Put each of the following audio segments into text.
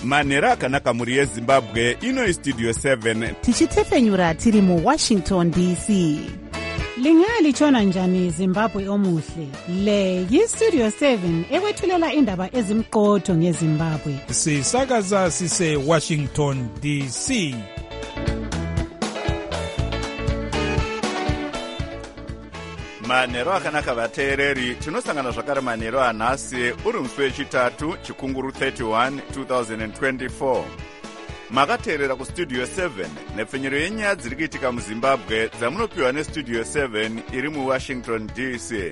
manhero akanaka mhuri yezimbabwe. Ino Studio 7 tichitefenyura tiri muWashington DC. Lingalitshona njani Zimbabwe omuhle? Le yiStudio 7 ekwethulela indaba ezimqotho ngeZimbabwe. Sisakaza sise Washington DC. manhero akanaka vateereri, tinosangana zvakare manhero anhasi uri musi wechitatu chikunguru 31 2024. Makateerera kustudio 7 nepfenyero yenyaya dziri kuitika muzimbabwe dzamunopiwa nestudio 7 iri muWashington DC.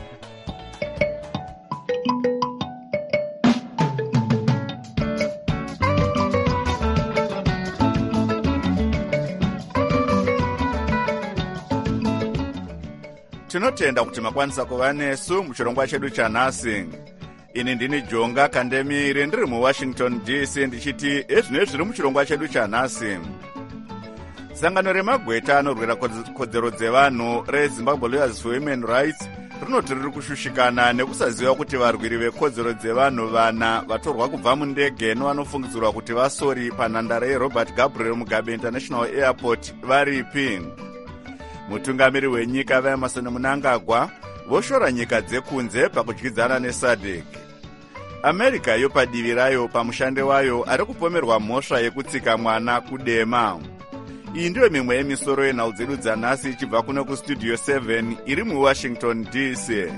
Tinotenda kuti makwanisa kuva nesu muchirongwa chedu chanhasi. Ini ndini Jonga Kandemire ndiri muWashington DC ndichiti ezvino zviri muchirongwa chedu chanhasi. Sangano remagweta anorwira kodzero dzevanhu reZimbabwe Lawyers for Women Rights rinoti riri kushushikana nekusaziva kuti varwiri vekodzero dzevanhu vana vatorwa kubva mundege novanofungidzirwa kuti vasori panhandare yeRobert Gabriel Mugabe International Airport varipi. Mutungamiri wenyika vaEmerson Mnangagwa voshora nyika dzekunze pakudyidzana neSADC. America yopa divi rayo pamushande wayo ari kupomerwa mhosva yekutsika mwana kudema. Iyi ndiyo mimwe yemisoro yenhau dzedu dzanhasi ichibva kuno kustudio 7 iri muWashington DC.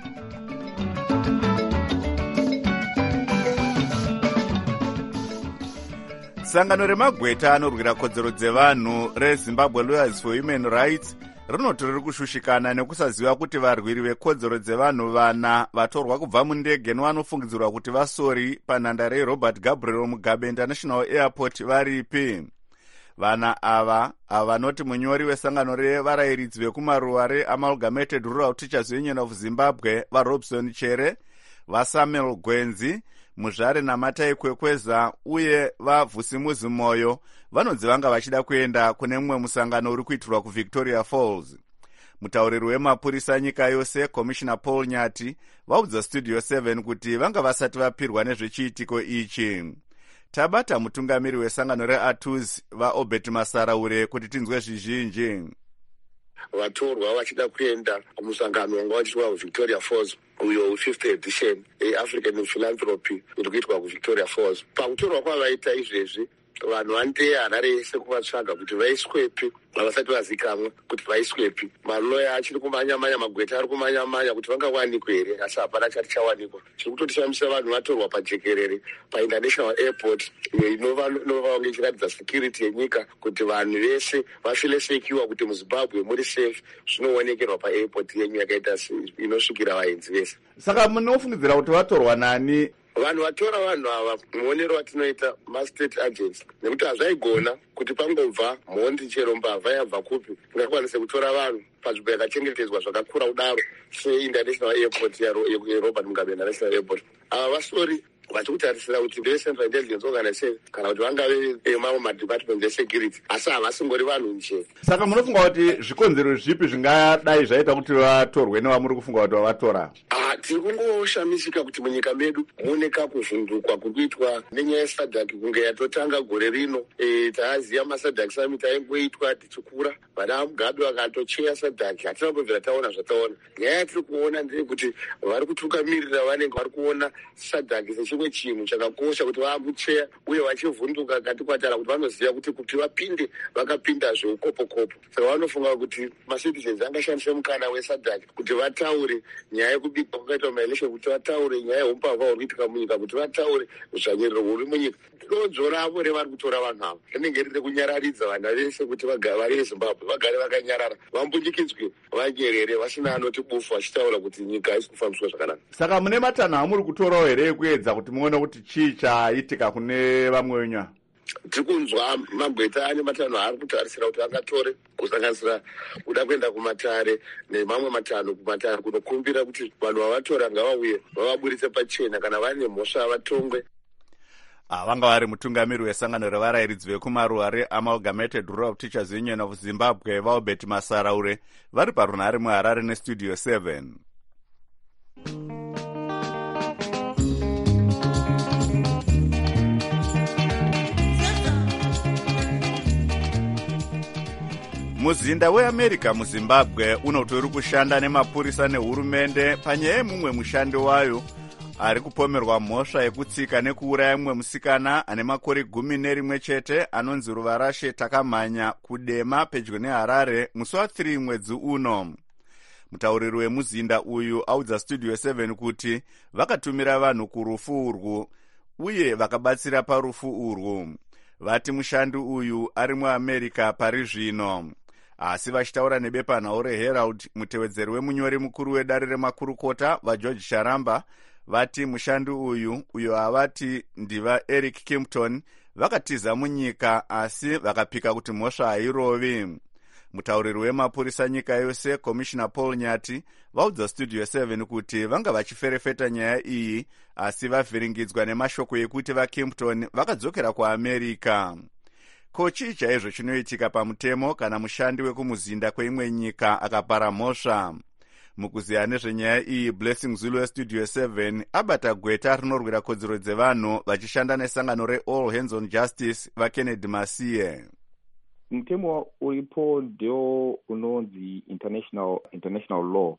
Sangano remagweta anorwira kodzero dzevanhu reZimbabwe Lawyers for Women Rights rinoti riri kushushikana nekusaziva kuti varwiri vekodzero dzevanhu vana vatorwa kubva mundege novanofungidzirwa kuti vasori panhandare yeRobert Gabriel Mugabe International Airport varipi. Vana ava vanoti munyori wesangano revarayiridzi vekumaruwa reAmalgamated Rural Teachers Union of Zimbabwe vaRobson Chere, vaSamuel Gwenzi, Muzvare naMatai Kwekweza uye vaVhusimuzi Moyo vanonzi vanga vachida kuenda kune mumwe musangano uri kuitirwa kuVictoria Falls. Mutauriri wemapurisa nyika yose Commissioner Paul Nyati vaudza Studio 7 kuti vanga vasati vapirwa nezvechiitiko ichi. Tabata mutungamiri wesangano reATUS vaObert Masaraure kuti tinzwe zvizhinji. Vatorwa vachida kuenda kumusangano wanga wachiitwa kuVictoria Falls uyo 50th edition yeAfrican Philanthropy iri kuitwa kuVictoria Falls. Pakutorwa kwavaita izvezvi vanhu vandeya harare yese kuvatsvaga kuti vaiswepi havasati vazikamwa kuti vaiswepi. Maloya achiri kumanya-manya, magweta ari kumanya-manya kuti vangawanikwe here, asi hapana chati chawanikwa. Chiri kutotishamisa vanhu vatorwa pajekerere paInternational Airport inova kunge ichiratidza security yenyika kuti vanhu vese vafile sekiwa kuti muZimbabwe muri safe zvinoonekerwa paairport yenyu yakaita inosvikira vaenzi vese. Saka munofungidzira kuti vatorwa nani? Vanhu vatora vanhu ava muonero watinoita mastate agents nekuti hazvaigona kuti pangobva mhondi chero mbavha yabva kupi ingakwanise kutora vanhu panzvimbo yakachengetedzwa zvakakura kudaro seInternational Airport yeRobert Mugabe International Airport. Ava vasori vachikutarisira kuti ndeve-Central Intelligence Organization kana kuti vangave mamwe madepartment esecurity, asi havasingori vanhu nje. Saka munofunga kuti zvikonzero zvipi zvingadai zvaita kuti vatorwe nevamuri kufunga kuti vavatora? Tiri kungoshamisika kuti munyika medu mune kakuvhundukwa kurikuitwa nenyaya yeSADC kunge yatotanga gore rino. Taaziva maSADC summit aingoitwa tichikura, vana Mugabe vakatocheya SADC, hatina kubvira taona zvataona. Nyaya yatiri kuona ndeyekuti vari kutungamirira vanenge vari kuona SADC sechimwe chinhu chakakosha kuti vaambucheya uye vachivhunduka kati kwatara kuti vanoziva kuti vapinde vakapinda zveukopo-kopo. Saka vanofunga kuti macitizens angashandise mukana weSADC kuti vataure nyaya yekubikwa kwakaitwa maelection, kuti vataure nyaya yeumbavha huri kuitika munyika, kuti vataure zvanyerero huri munyika. Dodzo ravo revari kutora vanhu ava rinenge riri kunyararidza vana vese kuti vari veZimbabwe vagare vakanyarara, vambunyikidzwe, vanyerere, vasina anoti bufu vachitaura kuti nyika haisi kufambiswa zvakanaka. Saka mune matanho amuri kutorawo here ekuedza kuti muone kuti chii chaitika kune vamwe venyu? Tiri kunzwa magweta ane matanho ari kutarisira kuti angatore, kusanganisira kuda kuenda kumatare nemamwe matanho kumatare kunokumbira kuti vanhu vavatora ngavauye vavaburitse pachena kana vane mhosva vatongwe. Vanga vari mutungamiri wesangano revarayiridzi vekumaruwa reAmalgamated Rural Teachers Union of Zimbabwe vaObert Masaraure vari parunhare muHarare neStudio 7. muzinda weamerica muzimbabwe unotori kushanda nemapurisa nehurumende panyaya yemumwe mushandi wayo ari kupomerwa mhosva yekutsika nekuuraya mumwe musikana ane makore 11 chete anonzi Ruvarashe Takamhanya kudema pedyo neHarare musi wa3 mwedzi uno. Mutauriri wemuzinda uyu audza Studio 7 kuti vakatumira vanhu kurufu urwu uye vakabatsira parufu urwu. Vati mushandi uyu ari muAmerica pari zvino. Asi vachitaura nebepanhau reHerald, mutevedzeri wemunyori mukuru wedare remakurukota vaGeorge Sharamba vati mushandi uyo havati ndiva Eric Kimpton vakatiza munyika asi vakapika kuti mhosva hairovi. Mutauriri wemapurisa nyika yose Commissioner Paul Nyati vaudza Studio 7 kuti vanga vachiferefeta nyaya iyi asi vavhiringidzwa nemashoko ekuti vaKimpton vakadzokera kuAmerica. Ko chii chaizvo chinoitika pamutemo kana mushandi wekumuzinda kweimwe nyika akapara mhosva? Mukuziya nezvenyaya iyi, Blessing Zulu weStudio 7 abata gweta rinorwira kodzero dzevanhu vachishanda nesangano reAll Hands on Justice vaKennedy Masiye. Mtemo uripo ndio unonzi international law,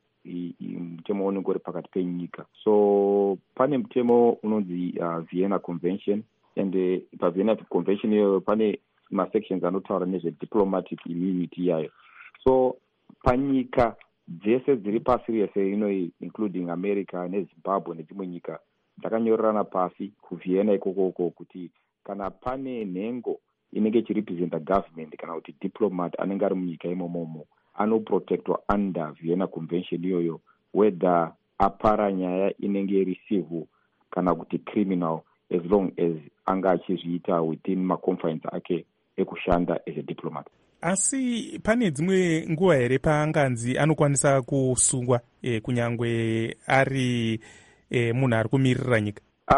mtemo unenge uri pakati penyika. So pane mtemo unonzi Vienna Convention, and paVienna Convention iyo pane masections anotaura nezvediplomatic immunity yayo. So panyika dzese dziri pasi rese ino, including America neZimbabwe nedzimwe nyika, dzakanyorerana pasi kuVienna ikoko kuti kana pane nhengo inenge ichirepresenta government kana kuti diplomat anenge ari munyika imomomo anoprotectwa under Vienna Convention iyoyo, whether apara nyaya inenge iri civil kana kuti criminal, as long as anga achizviita within maconfines ake ekushanda as a diplomat. Asi pane dzimwe nguva here paanganzi anokwanisa kusungwa kunyangwe ari munhu ari kumirira nyika?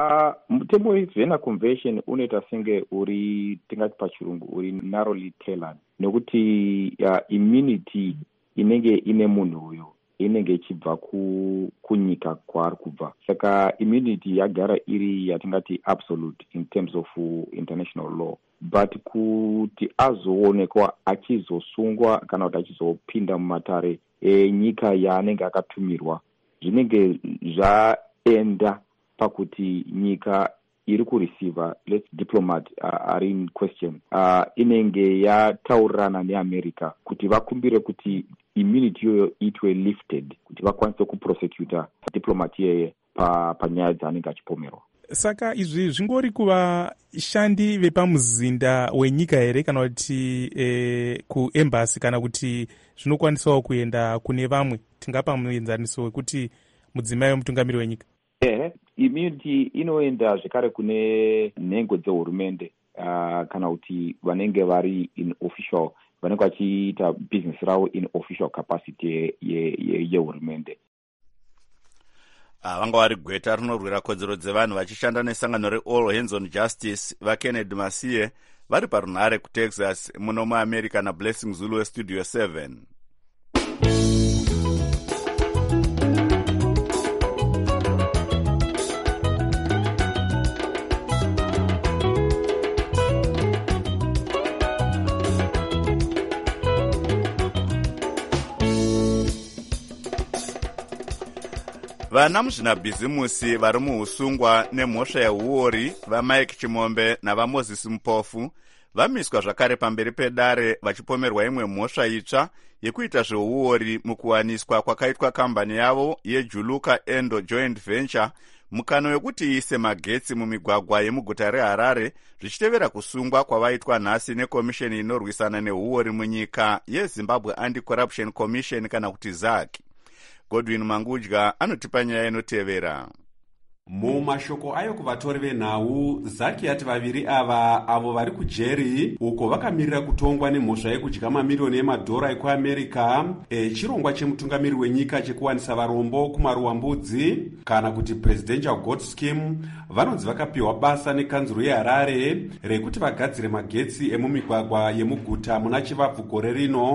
Mutemo weVienna Convention unoita senge uri, tingati pachirungu, uri narrowly tailored, nekuti immunity inenge ine munhu uyo inenge ichibva kunyika kwaari kubva. Saka immunity yagara iri yatingati absolute in terms of international law, but kuti azoonekwa achizosungwa kana kuti achizopinda mumatare enyika yaanenge akatumirwa, zvinenge zvaenda pakuti nyika iri kureceiva, let's diplomat are in question, inenge yataurirana neAmerica kuti vakumbire kuti immunity yoyo itwe lifted, kuti vakwanise kuprosecuta diplomat yeye panyaya dzaanenge achipomerwa. Saka izvi zvingori kuva shandi vepamuzinda wenyika here kana kuti kuembassy, kana kuti zvinokwanisawo kuenda kune vamwe, tingapa muenzaniso wekuti mudzimai wemutungamiri wenyika? Immunity inoenda zvekare kune nhengo dzehurumende, kana kuti vanenge vari in official, vanenge vachiita business ravo in official capacity yehurumende. Vanga vari gweta rinorwira kodzero dzevanhu vachishanda nesangano reAll Hands on Justice vaKennedy Masiye vari parunhare kuTexas muno muAmerica naBlessing Zulu weStudio 7. Vana muzvinabhizimusi vari muusungwa nemhosva yeuori vaMike Chimombe navaMoses Mupofu vamiswa zvakare pamberi pedare vachipomerwa imwe mhosva itsva yekuita zveuori mukuwaniswa kwakaitwa kambani yavo yeJuluka Endo Joint Venture mukano wekuti iise magetsi mumigwagwa yemuguta reHarare, zvichitevera kusungwa kwavaitwa nhasi nekomisheni inorwisana neuori munyika yeZimbabwe Anti-Corruption Commission kana kuti ZAC. Godwin Mangudya anotipa nyaya inotevera. Mumashoko ayo kuvatori venhau, Zaki yati vaviri avo vari kujeri uko vakamirira kutongwa nemhosva yekudya mamirioni emadhora ekuAmerica chirongwa chemutungamiri wenyika chekuwanisa varombo kumaruwambudzi kana kuti Presidential God Scheme. Vanonzi vakapiwa basa nekanzuro yeHarare rekuti vagadzire magetsi emumigwagwa yemuguta muna chivabvu gore rino.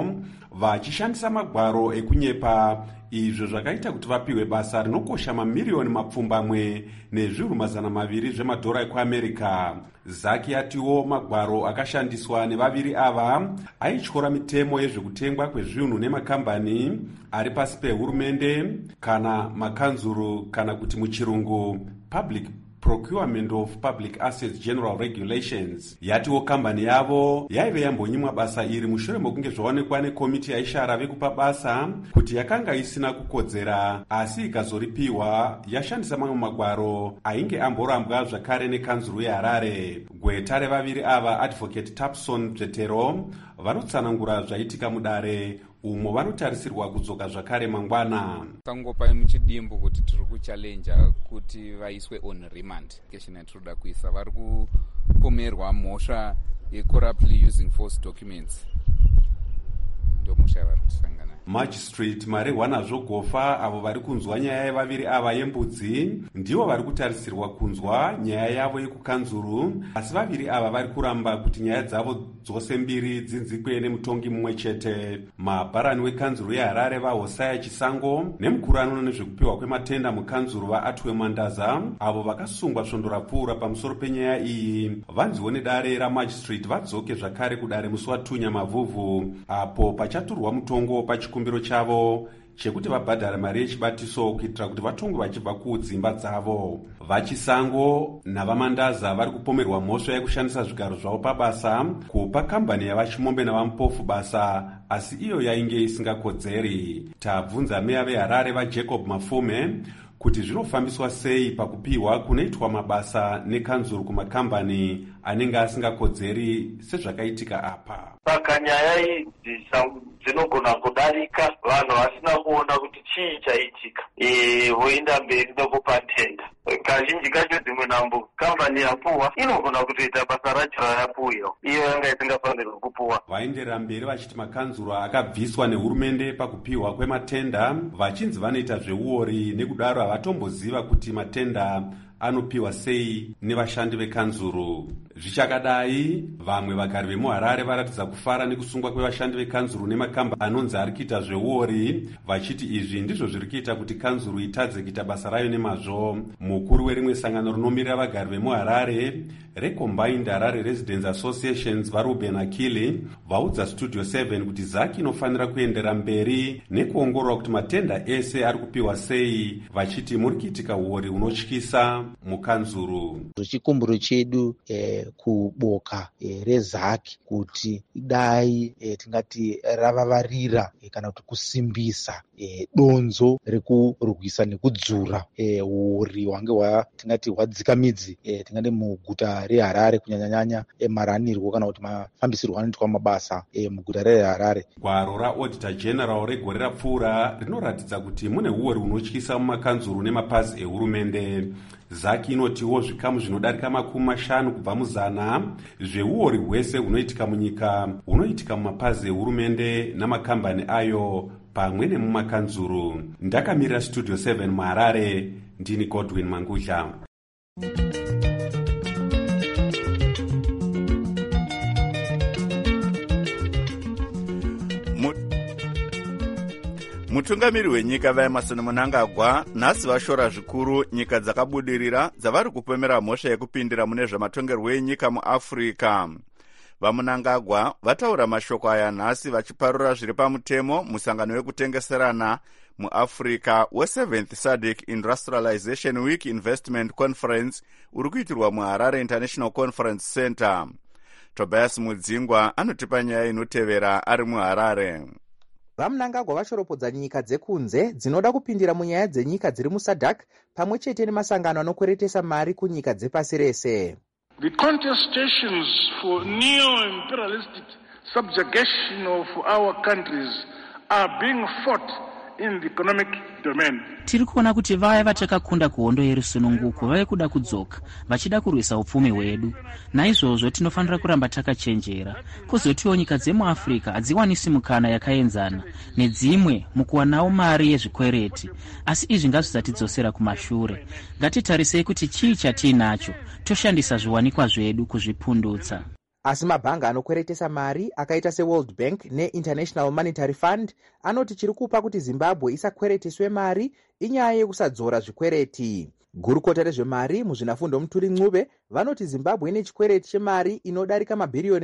vachishandisa magwaro ekunyepa. Izvo zvakaita kuti vapiwe basa rinokosha mamiliyoni mapfumbamwe nezviuru 200 zvemadhora ekuamerica. Zaki atiwo magwaro akashandiswa nevaviri ava aityora mitemo yezvekutengwa kwezvinhu nemakambani ari pasi pehurumende kana makanzuru, kana kuti muchirungu Public Procurement of Public Assets General Regulations. Yatiwo kambani yavo yaive yambonyimwa basa iri mushure mokunge zvaonekwa nekomiti yaishara vekupa basa kuti yakanga isina kukodzera, asi ikazoripiwa yashandisa mamwe magwaro ainge amborambwa zvakare nekanzuru yeHarare. Gweta revaviri ava, Advocate Tapson Bzetero, vanotsanangura zvaitika mudare umo vanotarisirwa kudzoka zvakare mangwana. Tangopa muchidimbu kuti tiri kuchallenja kuti vaiswe on remand. Keshina tinoda kuisa vari kupomerwa mhosva yecorruptly using false documents. Ndio mhosva yavari kusangana. Magistrate Marijuana Zvogofa, avo vari kunzwa nyaya yevaviri ava yembudzi, ndivo vari kutarisirwa kunzwa nyaya yavo yekukanzuru, asi vaviri ava vari kuramba kuti nyaya dzavo dzose mbiri dzinzikwe nemutongi mumwe chete. Mabharani wekanzuru yeHarare vaHosaya Chisango nemukuru anoona nezvekupiwa kwematenda mukanzuru vaAtwe Mandaza, avo vakasungwa svondo rapfuura pamusoro penyaya iyi, vanziwo nedare ramagistrate vadzoke zvakare kudare musi wa2 Nyamavhuvhu, apo pachaturwa mutongo pachikumbiro chavo chekuti vabhadhara mari yechibatiso kuitira kuti vatongwe vachibva kudzimba dzavo. VaChisango navaMandaza vari kupomerwa mhosva yekushandisa zvigaro zvavo pabasa kupa kambani yavaChimombe navaMupofu basa, asi iyo yainge isingakodzeri. Tabvunza meya veHarare vaJacob Mafume kuti zvinofambiswa sei pakupiwa kunoitwa mabasa nekanzuru kumakambani anenge asingakodzeri sezvakaitika apa. Saka nyaya idzi dzinogona kudarika vanhu vasina kuona kuti chii chaitika, voenda mberi nekupa tenda. Kazhinji kacho dzimwe nambo kambani yapuwa inogona kutoita basa racho rayapuwa, iyo yanga isingafanirwi kupuwa. Vaenderera mberi vachiti makanzuru akabviswa nehurumende pakupiwa kwematenda vachinzi vanoita zveuori, nekudaro havatomboziva kuti matenda anopiwa sei nevashandi vekanzuru. Zvichakadai, vamwe vagari vemuHarare varatidza kufara nekusungwa kwevashandi vekanzuru nemakamba anonzi ari kuita zveuori, vachiti izvi ndizvo zviri kuita kuti kanzuru itadze kuita basa rayo nemazvo. Mukuru werimwe sangano rinomirira vagari vemuHarare, Recombined Harare Residents Associations, vaRuben Akili, vaudza Studio 7 kuti Zaki inofanira kuendera mberi nekuongorora kuti matenda ese ari kupiwa sei, vachiti muri kuitika uori hunotyisa mukanzuru. Chikumbiro chedu kuboka reZaki kuti dai tingati ravavarira kana kuti kusimbisa donzo rekurwisa nekudzura uori hwange tingati hwadzika midzi tingati muguta reHarare, kunyanyanya maranirwo kana kuti mafambisirwo anoitwa mabasa muguta reHarare. Gwaro raAuditor General regore rapfuura rinoratidza kuti mune uori hunotyisa mumakanzuru nemapazi ehurumende. Zaki inotiwo zvikamu zvinodarika 50 kubva muzana zveuori hwese hunoitika munyika hunoitika mumapazi ehurumende namakambani ayo pamwe nemumakanzuru. Ndakamirira Studio 7 muHarare, ndini Godwin Mangudla. Mutungamiri wenyika vaEmmerson Mnangagwa nhasi vashora zvikuru nyika dzakabudirira dzavari kupemera mhosva yekupindira mune zvamatongerwo enyika muAfrica. VaMnangagwa vataura mashoko aya nhasi vachiparura zviri pamutemo musangano wekutengeserana muAfrica we7th SADC Industrialization Week Investment Conference uri kuitirwa muHarare International Conference Center. Tobias Mudzingwa anotipa nyaya inotevera ari muHarare. VaMnangagwa vashoropodza nyika dzekunze dzinoda kupindira munyaya dzenyika dziri muSADC pamwe chete nemasangano anokweretesa mari kunyika dzepasi rese. The contestations for neo-imperialistic subjugation of our countries are being fought in the economic domain. Tiri kuona kuti vaya vatakakunda kuhondo yerusununguko vave kuda kudzoka vachida kurwisa upfumi hwedu. Naizvozvo tinofanira kuramba takachenjera. Kwozotiwo nyika dzemuAfrica hadziwanisi mukana yakaenzana nedzimwe mukuwanawo mari yezvikwereti, asi izvi ngazvisatidzosera kumashure. Ngatitarisei kuti chii chatiinacho toshandisa zviwanikwa zvedu kuzvipundutsa. asi mabhanga anokweretesa mari akaita seworld bank neinternational monetary fund anoti chiri kupa kuti zimbabwe isakwereteswe mari inyaya yekusadzora zvikwereti. Gurukota rezvemari muzvinafundo Muturi Ncube vanoti Zimbabwe ine chikwereti chemari inodarika mabhiriyoni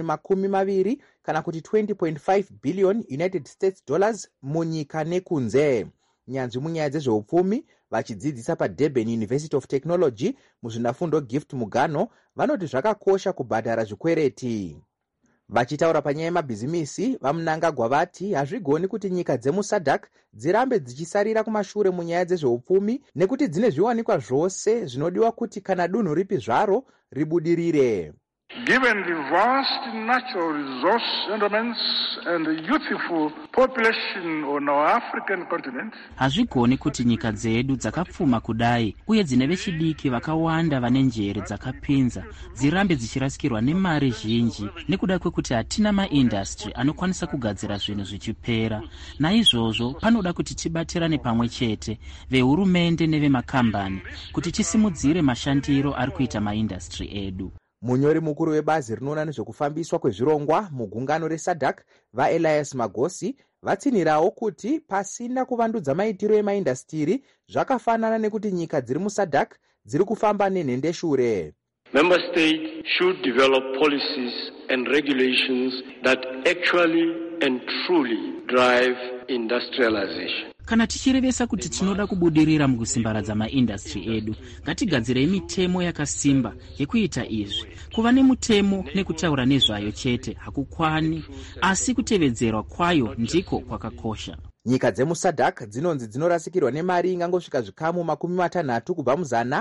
20 kana kuti 20.5 billion United States dollars munyika nekunze. Nyanzvi munyaya dzezveupfumi vachidzidzisa paDurban University of Technology muzvinafundo Gift Mugano vanoti zvakakosha kubhadhara zvikwereti. Vachitaura panyaya yemabhizimisi, vaMnangagwa vati hazvigoni kuti nyika dzemuSADC dzirambe dzichisarira kumashure munyaya dzezveupfumi nekuti dzine zviwanikwa zvose zvinodiwa kuti kana dunhu ripi zvaro ribudirire. Given the vast natural resource endowments and the youthful population on our African continent, hazvigoni kuti nyika dzedu dzakapfuma kudai uye dzine vechidiki vakawanda vane njere dzakapinza dzirambe dzichirasikirwa nemari zhinji nekuda kwekuti hatina maindastry anokwanisa kugadzira zvinhu zvichipera. Naizvozvo panoda kuti tibatirane pamwe chete vehurumende nevemakambani kuti tisimudzire mashandiro ari kuita maindastry edu. Munyori mukuru webazi rinoona nezvekufambiswa kwezvirongwa mugungano reSADC vaElias Magosi vatsinirawo kuti pasina kuvandudza maitiro emaindastiri zvakafanana nekuti nyika dziri muSADC dziri kufamba nenhendeshure. Member states should develop policies and regulations that actually and truly drive industrialization. Kana tichirevesa kuti tinoda kubudirira mukusimbaradza maindastry edu, ngatigadzirei mitemo yakasimba yekuita izvi. Kuva nemutemo nekutaura nezvayo chete hakukwani, asi kutevedzerwa kwayo ndiko kwakakosha. Nyika dzemuSADC dzinonzi dzinorasikirwa nemari ingangosvika zvikamu 60 kubva muzana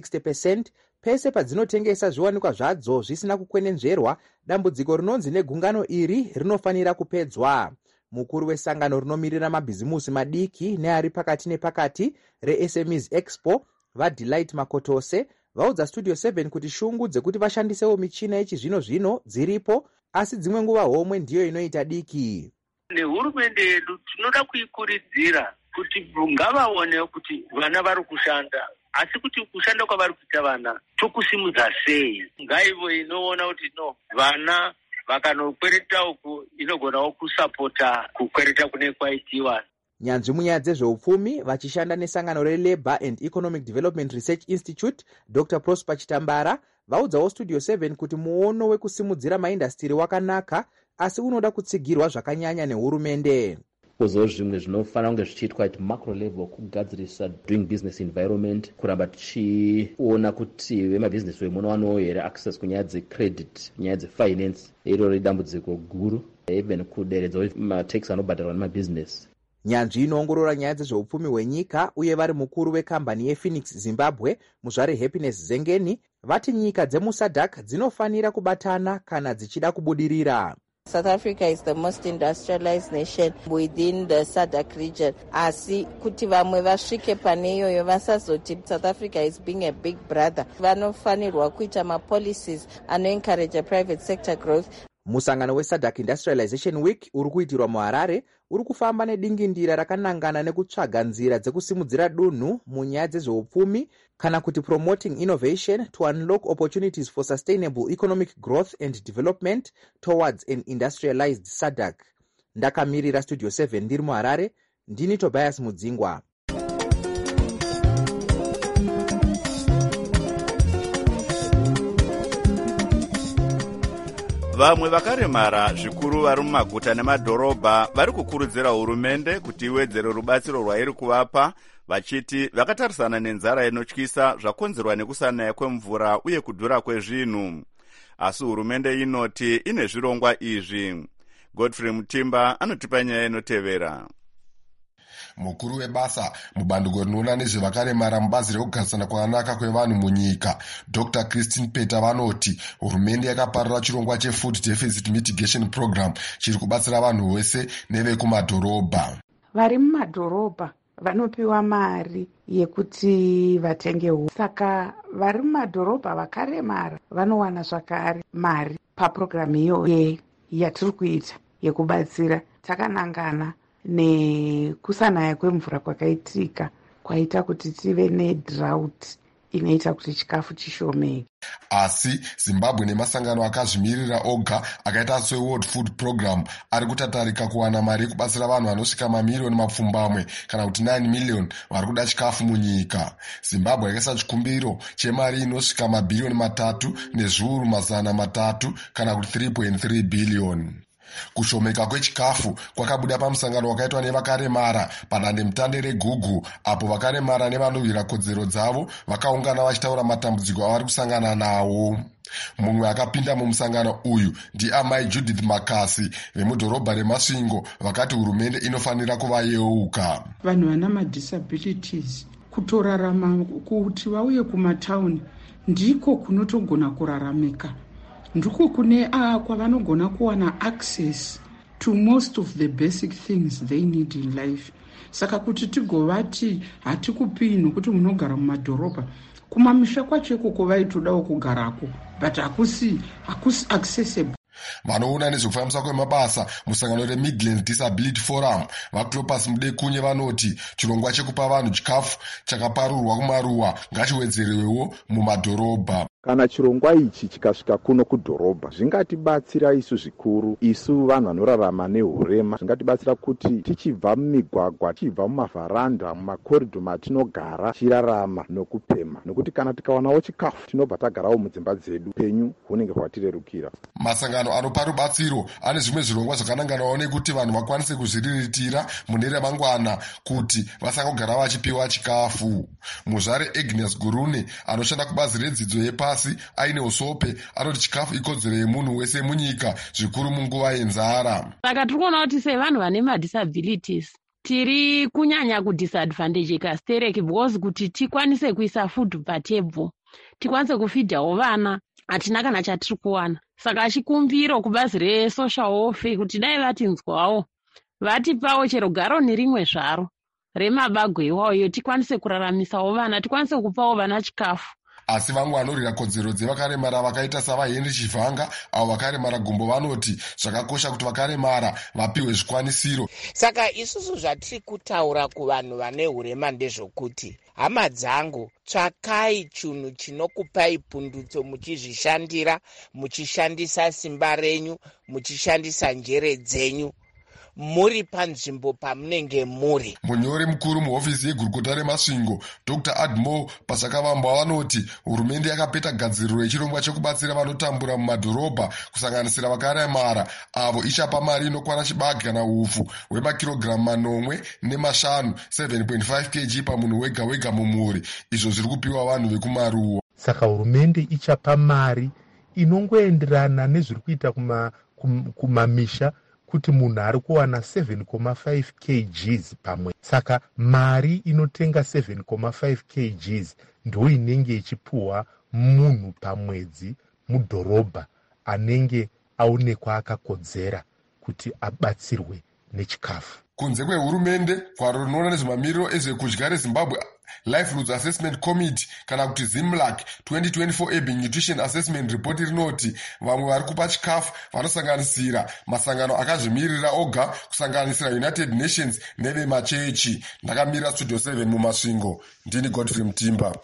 60% pese padzinotengesa zviwanikwa zvadzo zvisina kukwenenzverwa. Dambudziko rinonzi negungano iri rinofanira kupedzwa. Mukuru wesangano rinomirira mabhizimusi madiki neari pakati nepakati reSMEs Expo vaDelight Makotose vaudza Studio 7 kuti shungu dzekuti vashandisewo michina yechizvino-zvino dziripo, asi dzimwe nguva homwe ndiyo inoita diki. Nehurumende yedu tinoda kuikurudzira kuti ngavaone kuti vana vari kushanda, asi kuti kushanda kwavari kuita vana tokusimudza sei. Ngaivo inoona kuti no vana vakanokwereta uku inogonawo kusapota kukwereta kune kwaitiwa. Nyanzvi munyaya dzezveupfumi vachishanda nesangano reLabour and Economic Development Research Institute Dr. Prosper Chitambara vaudzawo Studio 7 kuti muono wekusimudzira maindastiri wakanaka, asi unoda kutsigirwa zvakanyanya nehurumende. Kuzowo zvimwe zvinofanira kunge zvichiitwa at macro level kugadzirisa doing business environment, kuramba tichiona kuti vemabhizinesi vemuno wanowo here access kunyaya dzecredit, nyaya dzefinance. Iro idambudziko guru, even kuderedza matax anobhadharwa nemabhizinesi. Nyanzvi inoongorora nyaya dzezveupfumi hwenyika uye vari mukuru wekambani yePhoenix Zimbabwe muzvare Happiness Zengeni vati nyika dzemuSADC dzinofanira kubatana kana dzichida kubudirira. South Africa is the most industrialized nation within the SADC region. Asi kuti vamwe vasvike pane iyoyo vasazoti South Africa is being a big brother. Vanofanirwa kuita mapolicies anoencourage a private sector growth. Musangano weSADC Industrialization Week uri kuitirwa muHarare uri kufamba nedingindira rakanangana nekutsvaga nzira dzekusimudzira dunhu munyaya dzezveupfumi kana kuti promoting innovation to unlock opportunities for sustainable economic growth and development towards an industrialized SADC. Ndakamirira Studio 7 ndiri muHarare, ndini Tobias Mudzingwa. Vamwe vakaremara zvikuru vari mumaguta nemadhorobha vari kukurudzira hurumende kuti iwedzere rubatsiro rwairi kuvapa, vachiti vakatarisana nenzara inotyisa zvakonzerwa nekusanaya kwemvura uye kudhura kwezvinhu. Asi hurumende inoti ine zvirongwa izvi. Godfrey Mutimba anotipa nyaya inotevera. Mukuru webasa mubandiko rinoona nezvevakaremara mubazi rekugarisana kwakanaka kwevanhu munyika Dr. Christine Peter vanoti hurumende yakaparura chirongwa cheFood Deficit Mitigation Program chiri kubatsira vanhu vese nevekumadhorobha. Vari mumadhorobha vanopiwa mari yekuti vatenge huni, saka vari mumadhorobha vakaremara vanowana zvakare mari papurogiramu iyoyo yatiri kuita yekubatsira. Takanangana nekusanaya kwemvura kwakaitika kwaita kuti tive nedrought inoita kuti chikafu chishomeke. Asi Zimbabwe nemasangano akazvimirira oga akaita seWorld Food Program ari kutatarika kuwana mari yekubatsira vanhu vanosvika mamiliyoni mapfumbamwe kana kuti 9 million vari kuda chikafu munyika. Zimbabwe yakaisa chikumbiro chemari inosvika mabhiriyoni 3,300 kana kuti 3.3 billion. Kushomeka kwechikafu kwakabuda pamusangano wakaitwa nevakaremara padandemutande reGugu, apo vakaremara nevanovira kodzero dzavo vakaungana vachitaura matambudziko avari kusangana nawo. Mumwe akapinda mumusangano uyu ndiamai Judith Makasi vemudhorobha reMasvingo vakati hurumende inofanira kuvayeuka. Vanhu vana madisabilities kutorarama kuti vauye kumatauni ndiko kunotogona kuraramika, ndiko kune kwavanogona kuwana access to most of the basic things they need in life. Saka kuti tigovati hatikupi nokuti munogara mumadhorobha, kumamisha kwacho ikoko vaitodawo kugarako but hakusi accessible. Vanoona nezvekufambiswa kwemabasa musangano reMidlands Disability Forum vaClopas Mudekunye vanoti chirongwa chekupa vanhu chikafu chakaparurwa kumaruwa ngachiwedzerewewo mumadhorobha. Kana chirongwa ichi chikasvika kuno kudhorobha zvingatibatsira isu zvikuru, isu vanhu vanorarama nehurema. Zvingatibatsira kuti tichibva mumigwagwa, tichibva mumavharanda, mumakoridho matinogara tichirarama nokupema, nokuti kana tikawanawo chikafu tinobva tagarawo mudzimba dzedu, penyu hunenge hwatirerukira. Masangano anopa rubatsiro ane zvimwe zvirongwa zvakananganawo nekuti vanhu vakwanise kuzviriritira mune ramangwana kuti vasangogara vachipiwa chikafu. Muzvare Agnes Gurune anoshanda kubazi redzidzo yepa aine usope anoti chikafu ikodzero yemunhu wese munyika, zvikuru munguva yenzara. Saka tirikuona kuti sevanhu vane madisabilities tiri kunyanya kudisadvantageka stereki because kuti tikwanise kuisa food patable, tikwanise kufidhawo vana, hatina kana chatiri kuwana. Saka chikumbiro kubazi resocial welfare kuti dai vatinzwawo vatipawo chero garoni rimwe zvaro remabagwe iwayo tikwanise kuraramisawo vana, tikwanise kupawo vana chikafu. Asi vamwe vanorwira kodzero dzevakaremara vakaita savaHenry Chivhanga avo vakaremara gumbo vanoti zvakakosha kuti vakaremara vapiwe zvikwanisiro. Saka isusu zvatiri kutaura kuvanhu vane hurema ndezvokuti hama dzangu, tsvakai chinhu chinokupai pundutso muchizvishandira, muchishandisa simba renyu, muchishandisa njere dzenyu, muri panzvimbo pamunenge muri. Munyori mukuru muhofisi yegurukota reMasvingo Dr. Admo Pasakavambwa vanoti hurumende yakapeta gadziriro yechirongwa chekubatsira vanotambura mumadhorobha kusanganisira vakaremara avo ichapa mari inokwana chibage kana upfu hwemakirogiramu 5 7.5 kg pamunhu wega wega mumhuri, izvo zviri kupiwa vanhu vekumaruwa. Saka hurumende ichapa mari inongoenderana nezviri kuita kumamisha kuti munhu ari kuwana 7.5 kgs pamwe. Saka mari inotenga 7.5 kgs ndo inenge ichipuwa munhu pamwedzi mudhorobha anenge aonekwa akakodzera kuti abatsirwe nechikafu. Kunze kwehurumende, gwaro rinoona nezvemamiriro ezvekudya reZimbabwe Livelihoods Assessment Committee kana kuti ZIMLAC 2024 Urban Nutrition Assessment Report rinoti vamwe vari kupa chikafu vanosanganisira masangano akazvimirira oga kusanganisira United Nations nevemachechi. Ndakamira Studio 7 muMasvingo, ndini Godfrey Mutimba.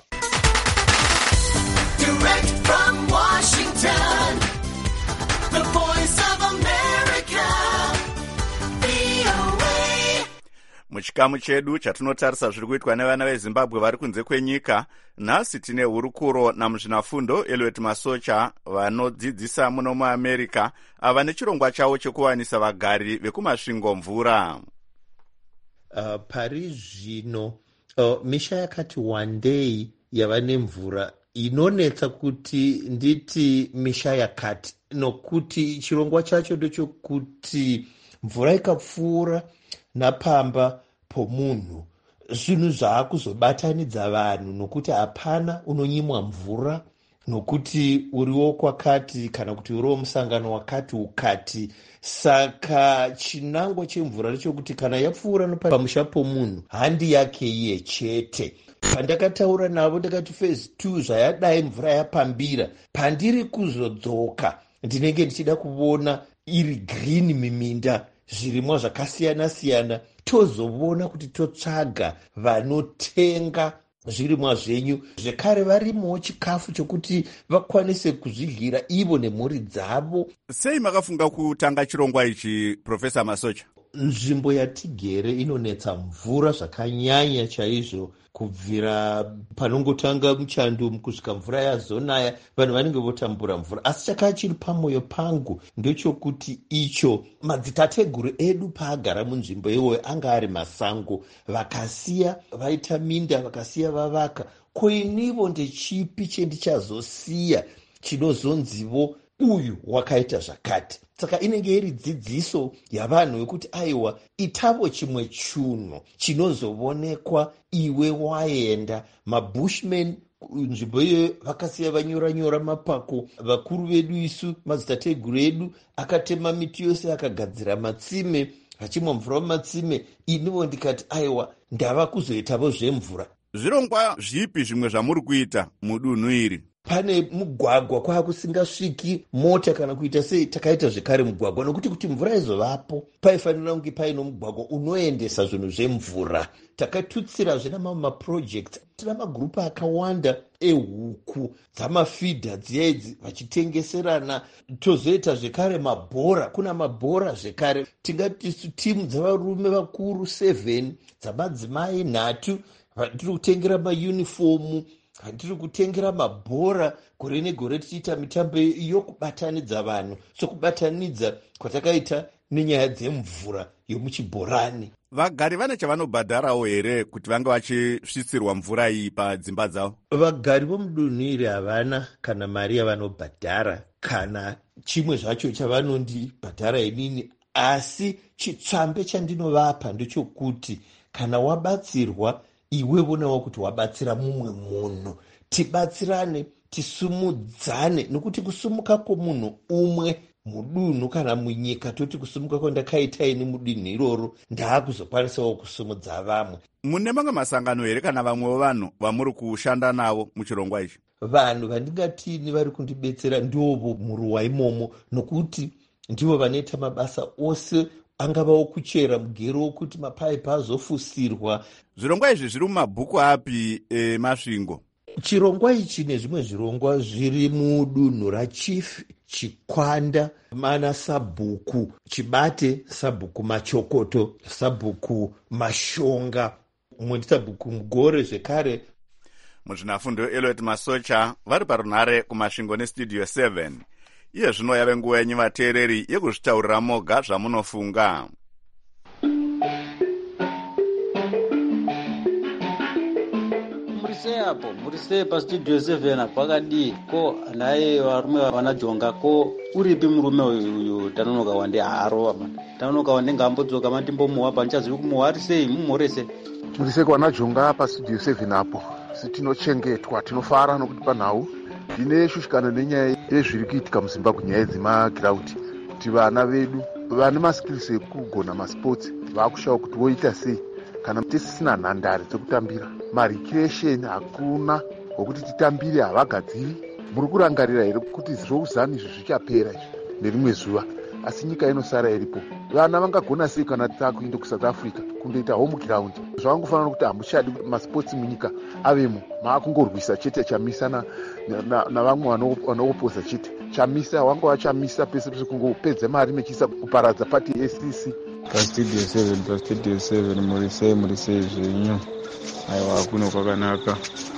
Direct from Washington, the voice of America, VOA. Muchikamu chedu chatinotarisa zviri kuitwa nevana veZimbabwe vari kunze kwenyika, nhasi tine hurukuro namuzvinafundo Elliot Masocha vanodzidzisa muno muAmerica ava nechirongwa chavo chekuwanisa vagari vekumasvingo mvura. Pari zvino misha yakati wandei yava nemvura inonetsa kuti nditi misha yakati, nokuti chirongwa chacho ndechokuti mvura ikapfuura napamba pomunhu zvinhu zvaakuzobatanidza vanhu, nokuti hapana unonyimwa mvura, nokuti uriwo kwakati kana kuti uriwo musangano wakati ukati. Saka chinangwa chemvura ndechokuti kana yapfuura pamusha pomunhu handi yake iye chete. Pandakataura navo ndakati phase 2 zvayadai mvura yapambira, pandiri kuzodzoka ndinenge ndichida kuona iri green miminda, zvirimwa zvakasiyana siyana, tozoona kuti totsvaga vanotenga zvirimwa zvenyu, zvekare varimowo chikafu chokuti vakwanise kuzvidyira ivo nemhuri dzavo. Sei makafunga kutanga chirongwa ichi, Profesa Masocha? Nzvimbo yatigere inonetsa mvura zvakanyanya chaizvo. Kubvira panongotanga muchando kusvika mvura yazonaya, vanhu vanenge votambura mvura. Asi chakanga chiri pamwoyo pangu ndechokuti icho madzitateguru edu paagara munzvimbo iyoyo anga ari masango, vakasiya vaita minda, vakasiya vavaka. Koinivo ndechipi chendichazosiya chinozonzivo uyu wakaita zvakati? Saka inenge iri dzidziso yavanhu wekuti aiwa, itavo chimwe chunhu chinozovonekwa iwe waenda. Mabushmen nzvimbo iyoyo vakasiya vanyora mapako. Vakuru vedu isu, madzitateguru edu, akatema miti yose akagadzira matsime, vachimwa mvura mumatsime. Inivo ndikati aiwa, ndava kuzoitavo zvemvura. Zvirongwa zvipi zvimwe zvamuri kuita mudunhu iri? Pane mugwagwa kwakusingasviki mota kana kuita sei, takaita zvekare mugwagwa, nokuti kuti mvura izovapo paifanira kunge paino mugwagwa unoendesa zvinhu zvemvura. Takatutsirazve namamwe maprojects. Tina magurupu akawanda ehuku dzamafidha dziya idzi vachitengeserana. Tozoita zvekare mabhora, kuna mabhora zvekare. Tingati timu dzavarume vakuru 7, dzamadzimai 3, tiri kutengera maunifomu, tiri kutengera mabhora. Gore negore tichiita mitambo yokubatanidza vanhu, sokubatanidza kwatakaita nenyaya dzemvura yomuchibhorani. Vagari vane chavanobhadharawo here kuti vange vachisvitsirwa mvura iyi padzimba dzavo? Vagari vomudunhu iri havana kana mari yavanobhadhara kana chimwe zvacho chavanondibhadhara inini. Asi chitsvambe chandinovapa ndechokuti kana wabatsirwa, iwe vonawo kuti wabatsira mumwe munhu. Tibatsirane, tisumudzane, nokuti kusumuka kwomunhu umwe mudunhu kana munyika, toti kusumuka kwandakaita ini mudunhu iroro, ndaakuzokwanisawo kusumudza vamwe. Mune mamwe masangano here kana vamwewo vanhu vamuri kushanda navo muchirongwa ichi? Vanhu vandingatini vari kundibetsera ndovo muruwa imomo, nokuti ndivo vanoita mabasa ose, angavawo kuchera mugero wokuti mapaipi azofusirwa. Zvirongwa izvi zviri mumabhuku api masvingo? Chirongwa ichi nezvimwe zvirongwa zviri mudunhu raChief, Chikwanda, mana sabhuku Chibate, sabhuku Machokoto, sabhuku Mashonga, mumwe ndisabhuku Mugore zvekare. Muzvinafundo Elliot Masocha vari parunhare kumasvingo nestudio 7. Iye zvino yave nguva yenyu vateereri yekuzvitaurira moga zvamunofunga. Murise pastudio 7 kwakadii ko naye varume vanajonga ko uripi murume uyu Tanonoka Wande arova man. Tanonoka Wande ngambodzoka mandimbomuwa panchazivi kumuwa ari sei mumhorese. Murise kwanajonga pastudio 7 apo sitinochengetwa, tinofara nokuti panhau ndine shushikano nenyaya yezviri kuitika muZimbabwe, nyaya dzemagiraundi, kuti vana vedu vane maskills ekugona masports vakushawa kuti voita sei kana tisisina nhandare dzekutambira. Marecreation hakuna, wokuti titambire havagadziri. Muri kurangarira here kuti zvirouzani izvi zvichapera izvi nerimwe zuva? Asi nyika inosara iripo. Vana vangagona sei kana takuenda kuSouth Africa kundoita home ground? Zvavangofanira nokuti hamuchadi masports munyika avemo, maakungorwisa chete chamisa navamwe vanoopoza chete. Chamisa wangova chamisa pese pese kungopedza mari mechisa kuparadza pati ACC. Pastudio 7 murise zvenyu. Aiwa kuno kwakanaka.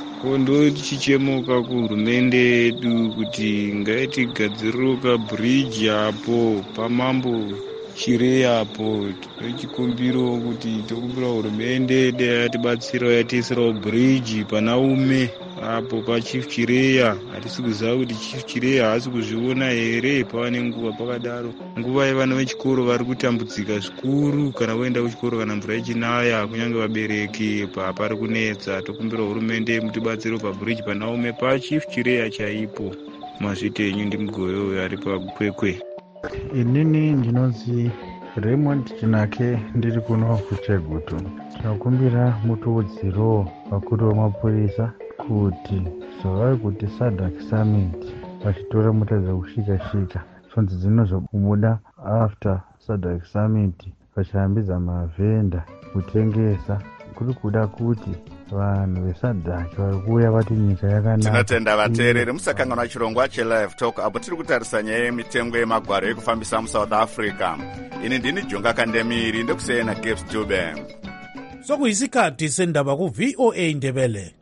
Ndocichemuka kuhurumende yedu kuti ngaitigadziriroka bridge apo pamambo Chire apo. Tochikumbiro kuti tokumbira hurumende yatibatsira yatiisirawo bridge panaume apo paChief Chireya. Hatisi kuziva kuti Chief Chireya haasi kuzviona here pavane nguva pakadaro. Nguva yevana vechikoro vari kutambudzika zvikuru kana voenda kuchikoro kana mvura ichinaya, kunyange vabereki pari kunetsa. Tokumbira hurumende mutibatsiro pabridge panaume paChief Chireya chaipo. Mazvitenyu ndimugoyo ari pakwekwe. Inini ndinonzi Raymond Chinake, ndiri kuno kuChegutu. Tinokumbira mutuudziro vakuru vemapurisa kuti zvavari kuti SADC Summit vachitora mota dzekushika-shika sonzi dzinozobuda after SADC Summit vachihambidza mavhenda kutengesa, kuri kuda kuti vanhu vesadhaki vari kuuya vati nyika yakanaka. Tinotenda vateereri musakanganwa chirongwa chelive talk apo tiri kutarisa nyaya yemitengo yemagwaro ekufambisa musouth africa. Ini ndini Jonga Kandemiri ndekusiyana naGabs Dube. Sokuyisikhathi sendaba ku-VOA Ndebele.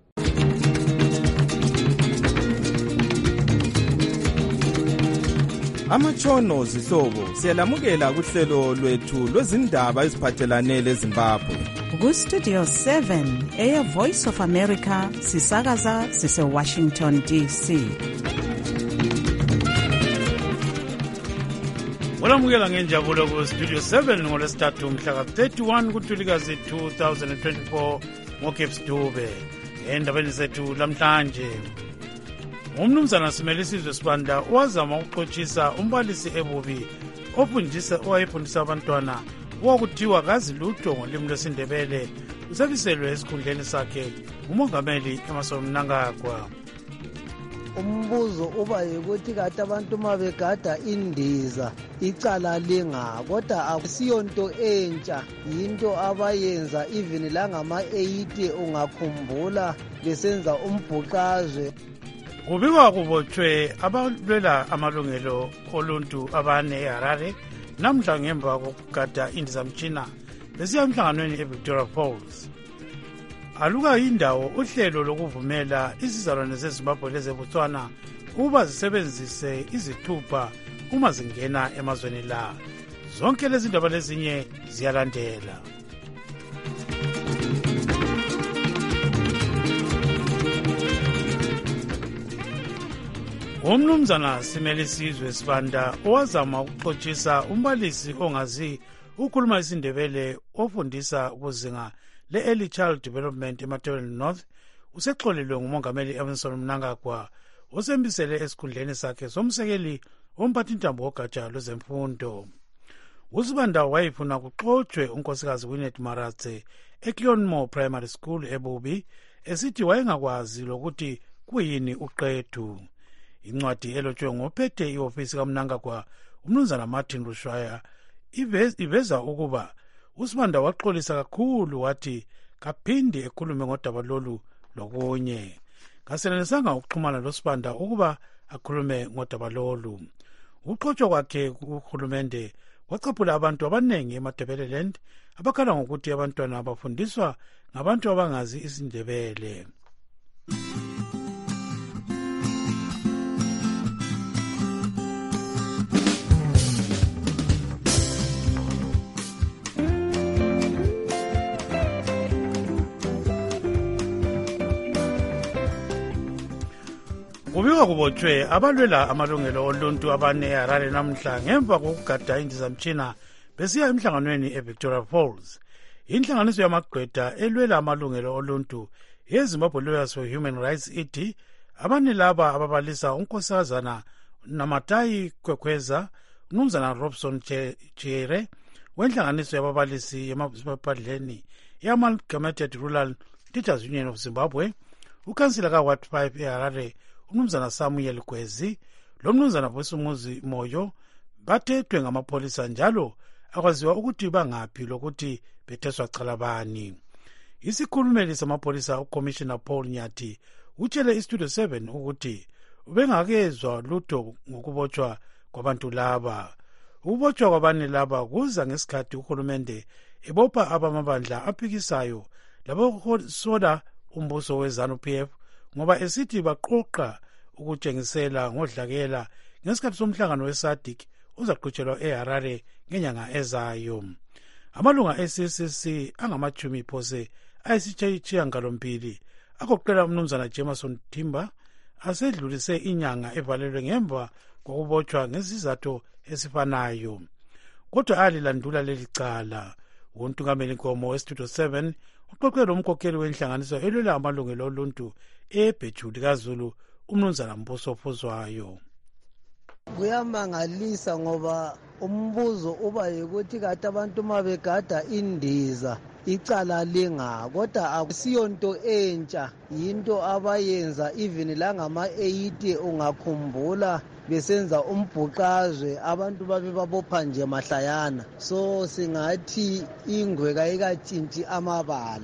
Amatshono zihlobo siyalamukela kuhlelo lwethu lwezindaba eziphathelane leZimbabwe. Ku-Studio 7 Air Voice of America sisakaza sise-Washington DC. Olamukela ngenjabulo ku-Studio 7 ngolwesithathu mhla ka-31 kuNtulikazi 2024 ngoGabs Dube. Endabeni zethu lamhlanje, umnumzana Simelisizwe Sibanda wazama ukuxotshisa umbalisi ebubi owayefundisa abantwana owakuthiwa kazi lutho ngolimi lwesiNdebele usebiselwe esikhundleni sakhe umongameli Emmerson Mnangagwa. Umbuzo uba yikuthi kade abantu mabegada indiza icala linga, kodwa akusiyonto entsha, yinto abayenza even langama-80 ungakhumbula besenza umbhuqazwe. Kubikwa kubotshwe abalwela amalungelo oluntu abane eHarare namhla ngemva kokugada indizamtshina besiya emhlanganweni eVictoria Falls. Aluka indawo uhlelo lokuvumela izizalwane zeZimbabwe lezeBotswana ukuba zisebenzise izithupha uma zingena emazweni la. Zonke lezi ndaba lezinye ziyalandela. Umnumzana Simelisizwe Sibanda owazama ukuxotshisa umbalisi ongazi ukhuluma isiNdebele ofundisa kuzinga le-Early Child Development eMatabele North usexolelwe ngumongameli Emmerson Mnangagwa osembisele esikhundleni sakhe somsekeli womphathintambo wogatsha lwezemfundo. uSibanda wayefuna kuxotshwe unkosikazi Winnet Maratse eCleonmore Primary School ebubi esithi wayengakwazi lokuthi kuyini uqethu. Incwadi elotshwe ngophethe iofisi kaMnangagwa umnumzana Martin Rushwaya iveza ukuba uSibanda waxolisa kakhulu wathi kaphinde ekhulume ngodaba lolu lokunye. Kasenelisanga ukuxhumana loSibanda ukuba akhulume ngodaba lolu. Ukuxotshwa kwakhe kuhulumende wacaphula abantu abanengi eMatabeleland abakhala ngokuthi abantwana abafundiswa ngabantu abangazi isiNdebele. Kubikwa kubotshwe abalwela amalungelo oluntu abane eHarare namhla ngemva kokugada indizamtshina besiya emhlanganweni eVictoria Falls. Inhlanganiso yamagqwetha elwela amalungelo oluntu yeZimbabwe Lawyers for Human Rights ithi abane laba ababalisa unkosazana Namatayi Kwekweza, umnumzana Robson Chere wenhlanganiso yababalisi emaphandleni ye-Amalgamated Rural Teachers Union of Zimbabwe, ukansila kaWard 5 eHarare umnumzana Samuel Gwezi lomnumzana Bosumuzi Moyo bathethwe ngamapholisa njalo akwaziwa ukuthi bangaphi lokuthi betheswa cala bani. Isikhulumeli samapholisa uCommissioner Paul Nyathi utshele iStudio 7 ukuthi ubengakezwa lutho ngokubotshwa kwabantu laba. Ukubotshwa kwabane laba kuza ngesikhathi uhulumende ebopha abamabandla aphikisayo labosoda umbuso weZANU-PF ngoba esithi baqoqa ukutshengisela ngodlakela ngesikhathi somhlangano weSADC uzaqhutshelwa eHarare ngenyanga ezayo. Amalunga eCCC angamachumi phose ayisitshiyagalombili agoqela umnumzana Jameson Timber asedlulise inyanga evalelwe ngemva kokubotshwa ngesizathu esifanayo. Kodwa alilandula leli cala. Untungameli Nkomo weStudio 7 uxoxele umkhokheli wenhlanganiso elwela amalungelo oluntu eBhejuli kaZulu umnumzana Mbuso Fuzwayo. Kuyamangalisa ngoba umbuzo uba yikuthi kade abantu mabegada indiza icala linga, kodwa akusiyonto entsha, yinto abayenza even langama-80 ungakhumbula besenza umbhuqazwe abantu babe babopha nje mahlayana. So singathi ingwe kayikatshintshi amabala.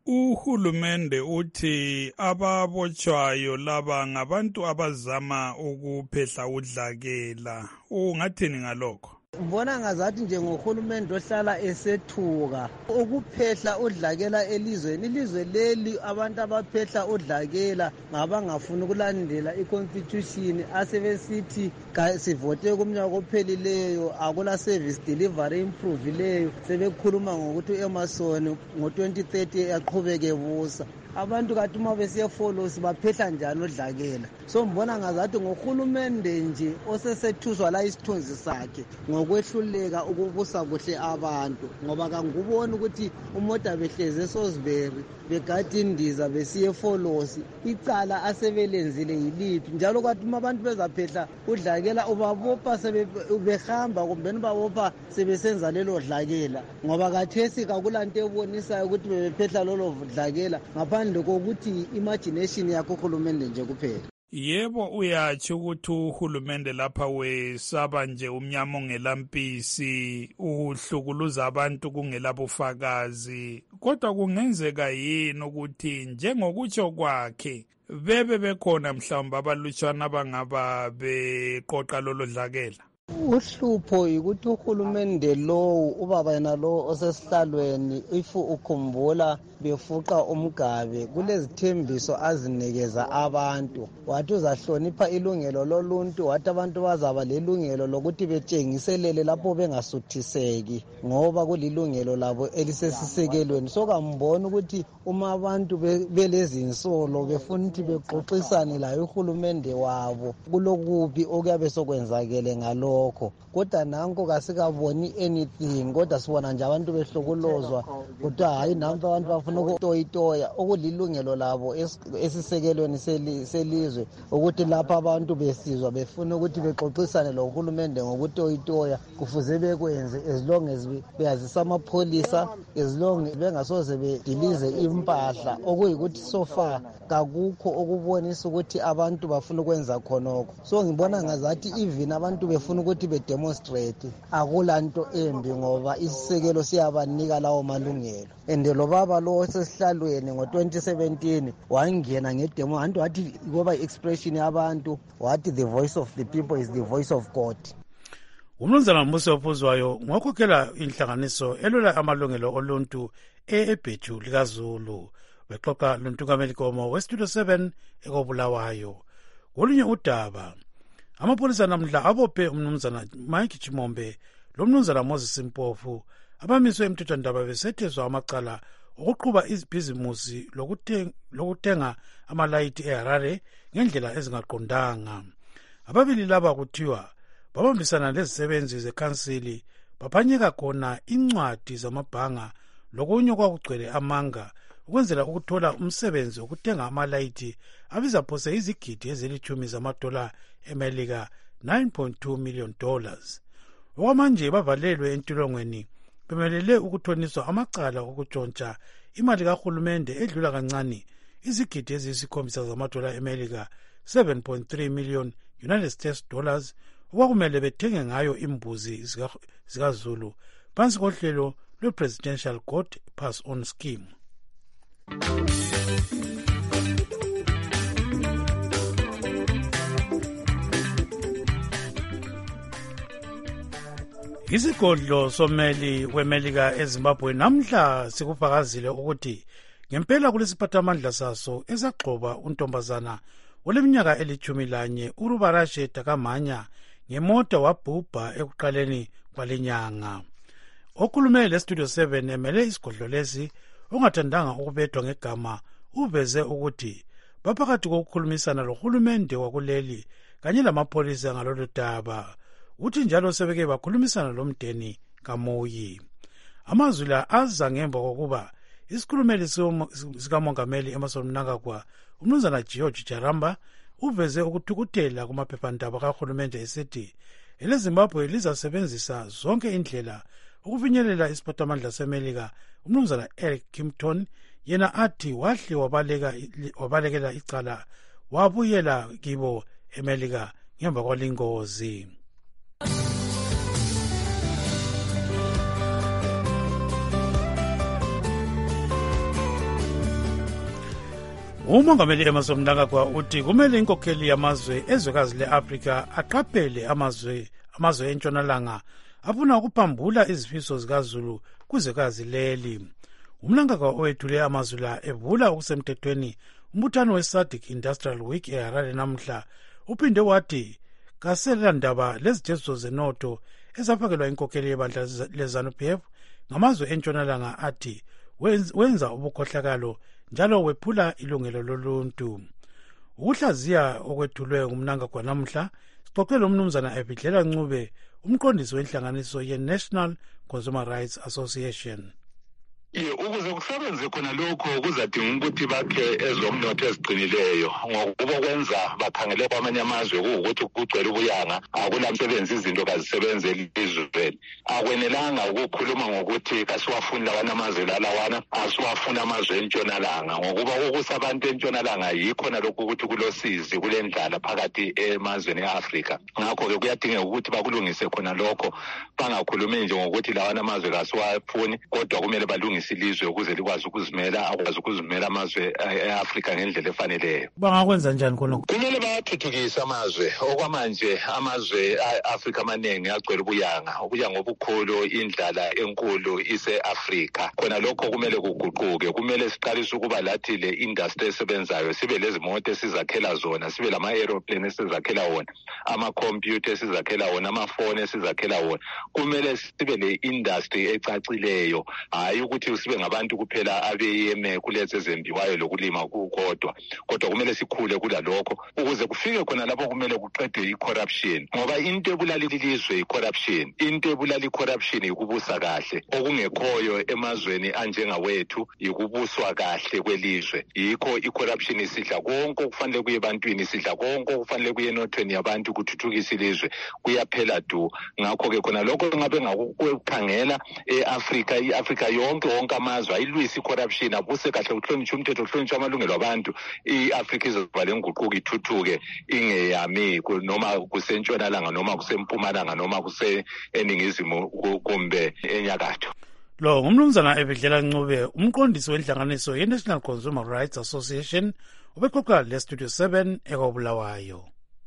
Uhulumende uthi ababotshwayo laba ngabantu abazama ukuphehla udlakela. Ungathini ngalokho? Ngibona ngazathi njengohulumende ohlala esethuka ukuphehla udlakela elizweni. Ilizwe leli abantu abaphehla udlakela ngabangafuni ukulandela i-constitution asebesithi sivote kumnyaka ophelileyo akula service delivery improvileyo. Sebekhuluma ngokuthi u-Emerson ngo-2030 aqhubeke busa. Abantu kathi uma besiyefolosi baphehla njani udlakela. So ngibona ngazathi ngohulumende nje osesethuswa la isithunzi sakhe ngokwehluleka ukubusa kuhle abantu, ngoba kanguboni ukuthi umoda behleze eSosbury begada indiza besiyefolosi icala asebelenzile yiliphi. Njalo kwathi uma abantu bezaphehla udlakela ubabopha sebehamba kumbe ubabopha sebesenza lelo dlakela, ngoba kathesi kakulanto ebonisayo ukuthi bebephehla lolo dlakela ngaphandle kokuthi imagination yakho uhulumende nje kuphela. Yebo, uyatsho ukuthi uhulumende lapha wesaba nje umnyama ongelampisi, uhlukuluza abantu kungelabufakazi. Kodwa kungenzeka yini ukuthi njengokutsho kwakhe bebe bekhona mhlawumbe abalutshwana abangaba beqoqa lolo dlakela? Uhlupho yikuthi uhulumende lowu ubaba yena lo osesihlalweni if ukhumbula befuqa umgabe kulezithembiso azinikeza abantu, wathi uzahlonipha ilungelo loluntu, wathi abantu bazaba lelungelo lokuthi betshengiselele lapho bengasuthiseki ngoba kulilungelo labo elisesisekelweni. So kambona ukuthi uma abantu belezinsolo befuna ukuthi bexoxisane laye uhulumende wabo kulokubi okuyabe sokwenzakele ngalokho. Kodwa nanko kasikaboni anything, kodwa sibona nje abantu behlukuluzwa kuthiwa hayi nampa abantu bafuna ukutoyitoya okulilungelo labo esisekelweni selizwe ukuthi lapha abantu besizwa befuna ukuthi bexoxisane lohulumende ngokutoyitoya kufuze bekwenze as long as beyazisa amapholisa, as long bengasoze bedilize impahla, okuyikuthi so far kakukho okubonisa ukuthi abantu bafuna ukwenza khonokho. So ngibona ngazathi even abantu befuna ukuthi bedemonstrate akulanto embi ngoba isisekelo siyabanika lawo malungelo. And lo baba lo osesihlalweni ngo-2017 wangena ngedemo anti wathi ngoba expression yabantu wathi the voice of the people is the voice of God. Umnumzana Mbuso Phuzwayo ngokhokhela inhlanganiso elwela amalungelo oluntu eBheju likaZulu bexoxa lontukameli Komo weStudio 7 ekobulawayo. Kolunye udaba amapholisa namhla abophe umnumzana Mike Chimombe lomnumzana Moses Mpofu abamiswe emthethwandaba besethezwa amacala okuqhuba ibhizimusi lokutenga amalayithi eHarare ngendlela ezingaqondanga. Ababili laba kuthiwa babambisana lezisebenzi zekhansili baphanyeka khona incwadi zamabhanga lokunye kwakugcwele amanga ukwenzela ukuthola umsebenzi wokutenga amalayithi abiza phose izigidi ezilithumi zamadola eMelika $9.2 million. Okwamanje bavalelwe entolongweni bemelele ukuthoniswa amacala okutshontsha imali kahulumende edlula kancane izigidi eziyisikhombisa zamadola eMelika $7.3 million United States dollars okwakumele bethenge ngayo imbuzi zikaZulu phansi kohlelo lwe-Presidential Goat Pass On Scheme. Isigodlo someli weMelika eZimbabwe namhla sikufakazile ukuthi ngempela kulesiphathamandla saso esagxoba untombazana oleminyaka eli-11 uRubarashe Takamanya ngemota wabhubha ekuqaleni kwalenyanga. Okhulume leStudio 7 emele isigodlo lesi ongathandanga ukubedwa ngegama uveze ukuthi baphakathi kokukhulumisana lohulumende wakuleli kanye lamapholisa ngalolu daba. Uthi njalo sebeke bakhulumisana lomdeni kaMoyi. Amazwi la aza ngemva kokuba isikhulumeli sikamongameli Emmerson Mnangagwa umnumzana George Jaramba uveze ukuthukuthela kumaphephandaba kahulumende esithi eleZimbabwe lizasebenzisa zonke indlela ukufinyelela isiphathamandla seMelika. Umnumzana Eric Kimpton yena athi wahle wabalekela icala wabuyela kibo eMelika ngemva kwalingozi. umongameli Emmerson Mnangagwa uthi kumele inkokheli yamazwe ezwekazi le-Afrika aqaphele amazwe entshonalanga afuna ukuphambula izifiso zikaZulu kuzwekazi leli. uMnangagwa owethule amazwi la evula okusemthethweni umbuthano we-SADC Industrial Week eHarare namhla uphinde wathi kaselandaba lezijeziso zenotho ezafakelwa inkokheli yebandla le-ZANU-PF ngamazwe entshonalanga athi wenza ubukhohlakalo njalo wephula ilungelo loluntu. Ukuhlaziya okwethulwe nguMnangagwa namhla sixoxele umnumzana Ebhidlela Ncube, umqondisi wenhlanganiso ye-National Consumer Rights Association. Ukuze kusebenze khona lokho kuzadinga ukuthi bakhe ezomnotho eziqinileyo, ngokuba kwenza bakhangele kwamanye amazwe ukuthi kugcwele ubuyanga akulamsebenzi izinto kazisebenze elizweni. Akwenelanga ukukhuluma ngokuthi kasiwafuni lawana amazwe lalawana asiwafuni amazwe entshonalanga, ngokuba ukusabantu entshonalanga yikho nalokho ukuthi kulosizi kulendlala phakathi emazweni e-Afrika. Ngakho-ke kuyadingeka ukuthi bakulungise khona lokho, bangakhulumi nje ngokuthi lawana amazwe kasiwafuni, kodwa kumele balungise ilizwe ukuze likwazi ukuzimela, akwazi ukuzimela amazwe e-Afrika ngendlela efaneleyo. Bangakwenza njani khona? Kumele bathuthukise amazwe. Okwamanje amazwe e-Afrika amaningi agcwele ubuyanga obukhulu, indlala enkulu ise-Afrika. Khona lokho kumele kuguquke. Kumele siqalise ukuba lathi le industry esebenzayo, sibe lezimoto esizakhela zona, sibe lama-aeroplane esizakhela wona, ama-computer esizakhela wona, amafoni esizakhela wona. Kumele sibe le industry ecacileyo, hayi ukuthi sibe ngabantu kuphela abeyeme kulezi ezembiwayo lokulima kukodwa, kodwa kumele sikhule kulalokho ukuze kufike khona lapho kumele kuqedwe i-corruption, ngoba into ebulala ilizwe i-corruption. Into ebulala i-corruption yikubusa kahle, okungekhoyo emazweni anjengawethu yikubuswa kahle kwelizwe. Yikho i-corruption isidla konke okufanele kuye ebantwini, isidla konke okufanele kuye enothweni yabantu kuthuthukisa ilizwe, kuyaphela du. Ngakho-ke khona lokho ngabe ngakukhangela e-Afrika, i-Afrika yonke amazwe ayilwisa i-corruption, abuse kahle, kuhlonishwe umthetho, kuhlonishwe amalungelo abantu, i-Afrika izoba lenguquko ithuthuke, ingeyami noma kusentshonalanga noma kusempumalanga noma kuseningizimu kumbe enyakatho. Lo ngumnumzana Ebhidlela Ncube, umqondisi wenhlanganiso ye-National Consumer Rights Association, ubexoxa le-Studio 7 eKobulawayo.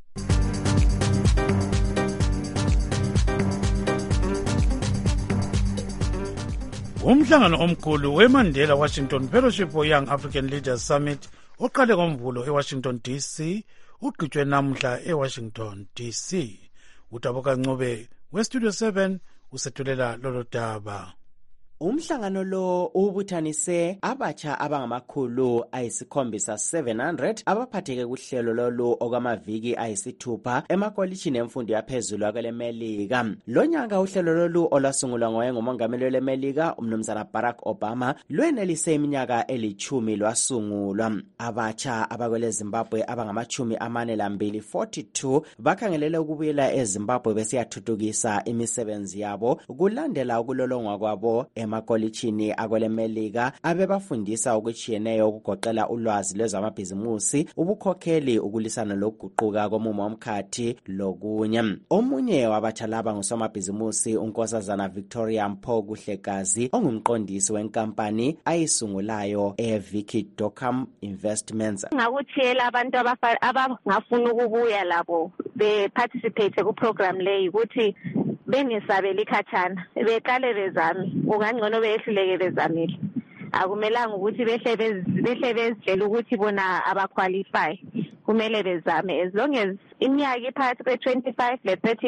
Umhlangano omkhulu weMandela Washington Fellowship for Young African Leaders Summit oqale ngoMvulo eWashington DC ugqitshwe namhla eWashington DC. Utaboka Ncube weStudio 7 usethulela lolo daba. Umhlangano lo ubuthanise abatsha abangamakhulu ayisikhombisa 700 abaphatheke kuhlelo lolu okwamaviki ayisithupha emakolitshini emfundo yaphezulu akweMelika. Lonyaka uhlelo lolu olwasungulwa ngoyengumongameli weMelika umnumzana Barack Obama lwenelise iminyaka 10 lwasungulwa. Abatsha abakwele Zimbabwe abangama42 42 bakhangelele ukubuyela eZimbabwe besiyathuthukisa imisebenzi yabo kulandela ukulolongwa kwabo emakolitshini akweMelika abebafundisa okutshiyeneyo ukugoqela ulwazi lwezamabhizimusi, ubukhokheli, ukulisana lokuguquka komumo womkhathi lokunye. Omunye wabatsha laba ngusomabhizimusi unkosazana Victoria Mpho Kuhlegazi ongumqondisi wenkampani ayisungulayo eVicky Dockham Investments. Ngakutshela abantu abangafuna ukubuya labo beparticipate ku-program leyi ukuthi bengisabela ikhathana, beqale bezame, ungangcono behluleke bezamile. Akumelanga ukuthi behle bezitshela ukuthi bona abaqualify. Kumele bezame, as long as iminyaka iphakathi kwe-25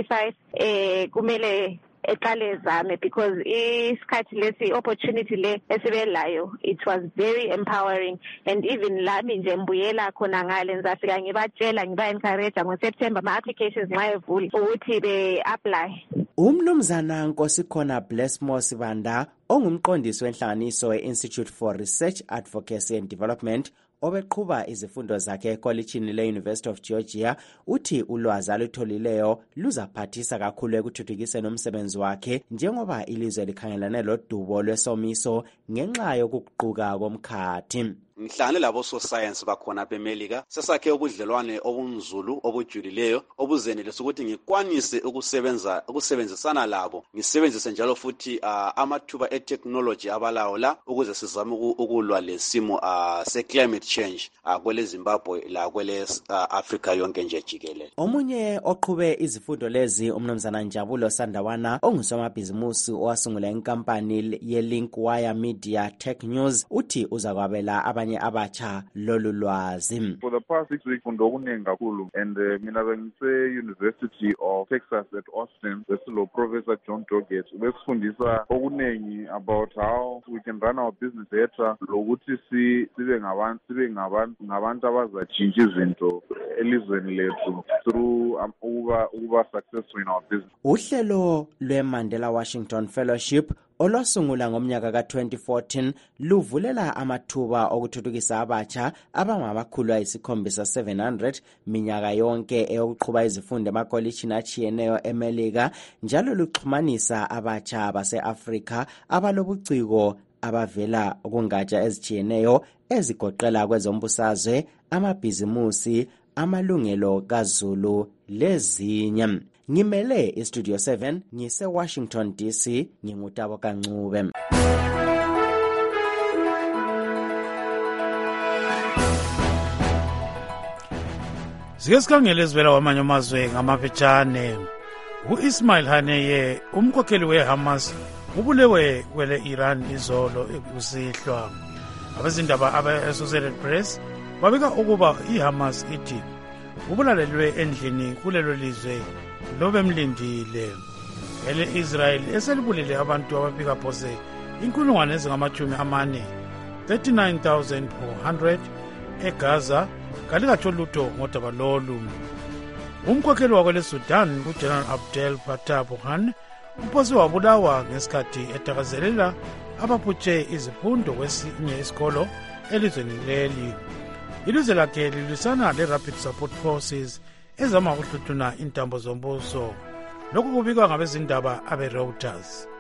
le-35 kumele eqale ezame, because isikhathi lesi opportunity le esibelayo, it was very empowering. And even lami nje mbuyela khona ngale ngizafika ngibatshela, ngiba-encourage ngoSeptember ama-applications nxa evula ukuthi be-apply. Umnumzana Nkosikhona Blessmore Sibanda ongumqondisi wenhlanganiso we-Institute for Research, Advocacy and Development obeqhuba izifundo zakhe ekolitshini le-University of Georgia uthi ulwazi alutholileyo luzaphathisa kakhulu ekuthuthukiseni umsebenzi wakhe njengoba ilizwe likhangelane lodubo lwesomiso ngenxa yokuguquka komkhathi. ngihlangane labo science bakhona apha eMelika sesakhe ubudlelwane obunzulu obujulileyo obuzenelisa ukuthi ngikwanise ukusebenzisana labo ngisebenzise njalo futhi amathuba e-technology abalawo la ukuze sizame ukulwa lesimo se-climate change kwele Zimbabwe la kwele Africa yonke nje jikelele. Omunye oqhube izifundo lezi umnumzana Njabulo Sandawana ongusomabhizimusi owasungula inkampani ye-Linkwire Media Tech News uthi uzakwabela abanye abatsha lolu lwazi. For the past 6 weeks kundokuningi kakhulu and mina bengise University of Texas at Austin besilo Professor John Doggett besifundisa okuningi about how we can run our business better lokuthi sibe ngabantu abazatshintsha izinto elizweni lethu through ukuba successful in our business. Uhlelo lwe-Mandela Washington Fellowship olwasungula ngomnyaka ka-2014 luvulela amathuba okuthuthukisa abatsha abangamakhulu ayisikhombisa 700 minyaka yonke eyokuqhuba izifundo emakolitshini atshiyeneyo eMelika, njalo luxhumanisa abatsha base-Afrika abalobuciko abavela kungatsha ezitshiyeneyo ezigoqela kwezombusazwe, amabhizimusi, amalungelo kaZulu lezinye. Ngimele iStudio 7 ngise-Washington DC, ngingutabo Kancube. Sike sikhangele ezivela kwamanye amazwe ngamafitshane. U-Ismail Haniyeh, umkhokheli we-Hamas, ubulewe kwele Iran izolo kusihlwa. Abezindaba abe-Associated Press babika ukuba iHamas ithi ubulalelwe endlini kulelo lizwe lobemlindile. Ele Israel eselibulele abantu abafika phose 39,400 eGaza kalikatsho lutho ngodaba lolu. Umkhokheli wakwele Sudan uGeneral Abdel Fattah Burhan uphose wabulawa ngesikhathi etakazelela abaphutshe izifundo kwesinye isikolo elizweni leli. Ilizwe lakhe lilwisana le-Rapid Support Forces ezama ukuhluthuna intambo zombuso. Lokhu kubikwa ngabezindaba abe-Reuters.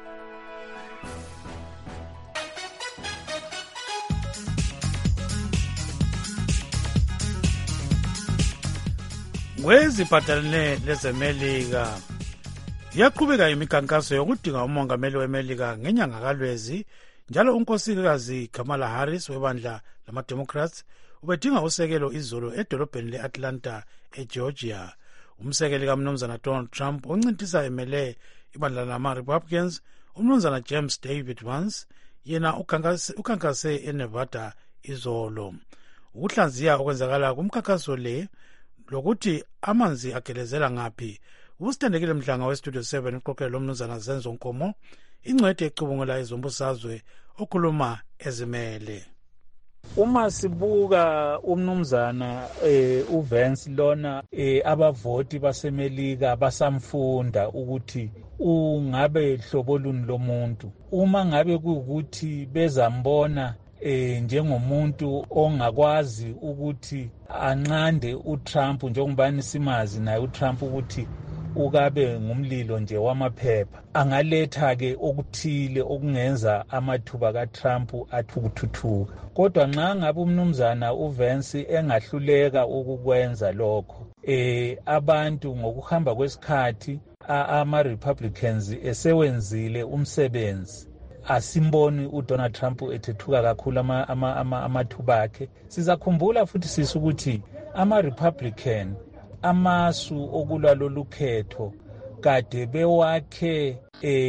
Kweziphathelene lezemelika yaqhubeka imikhankaso yokudinga umongameli wemelika ngenyanga kaLwezi, njalo unkosikazi Kamala Harris webandla lama-Democrats ubedinga usekelo izolo edolobheni le-Atlanta eGeorgia. Umsekeli kamnumzana Donald Trump oncintisa emele ibandla lama-Republicans umnumzana James David Vance yena ukhankase eNevada izolo. Ukuhlanziya okwenzakala kumkhankaso le lokuthi amanzi agelezela ngaphi usithandekile mhlanga weStudio 7 uqoqelo lomnumzana Zenzo Nkomo, ingcwete ecubungula izombusazwe okhuluma ezimele. Uma sibuka umnumzana uVance lona abavoti basemelika basamfunda ukuthi ungabe hlobo luni lomuntu, uma ngabe kuukuthi bezambona njengomuntu ongakwazi ukuthi anqande uTrump njengobani simazi naye uTrump ukuthi ukabe ngumlilo nje wamaphepha, angaletha ke okuthile okungenza amathuba kaTrump athukuthuthuka. Kodwa nxa ngabe umnumzana uVance engahluleka ukukwenza lokho, abantu ngokuhamba kwesikhathi ama-Republicans esewenzile umsebenzi, asimboni uDonald Trump ethethuka kakhulu amathuba akhe. Sizakhumbula futhi sisi ukuthi ama-Republican amasu okulwa lolu khetho kade bewakhe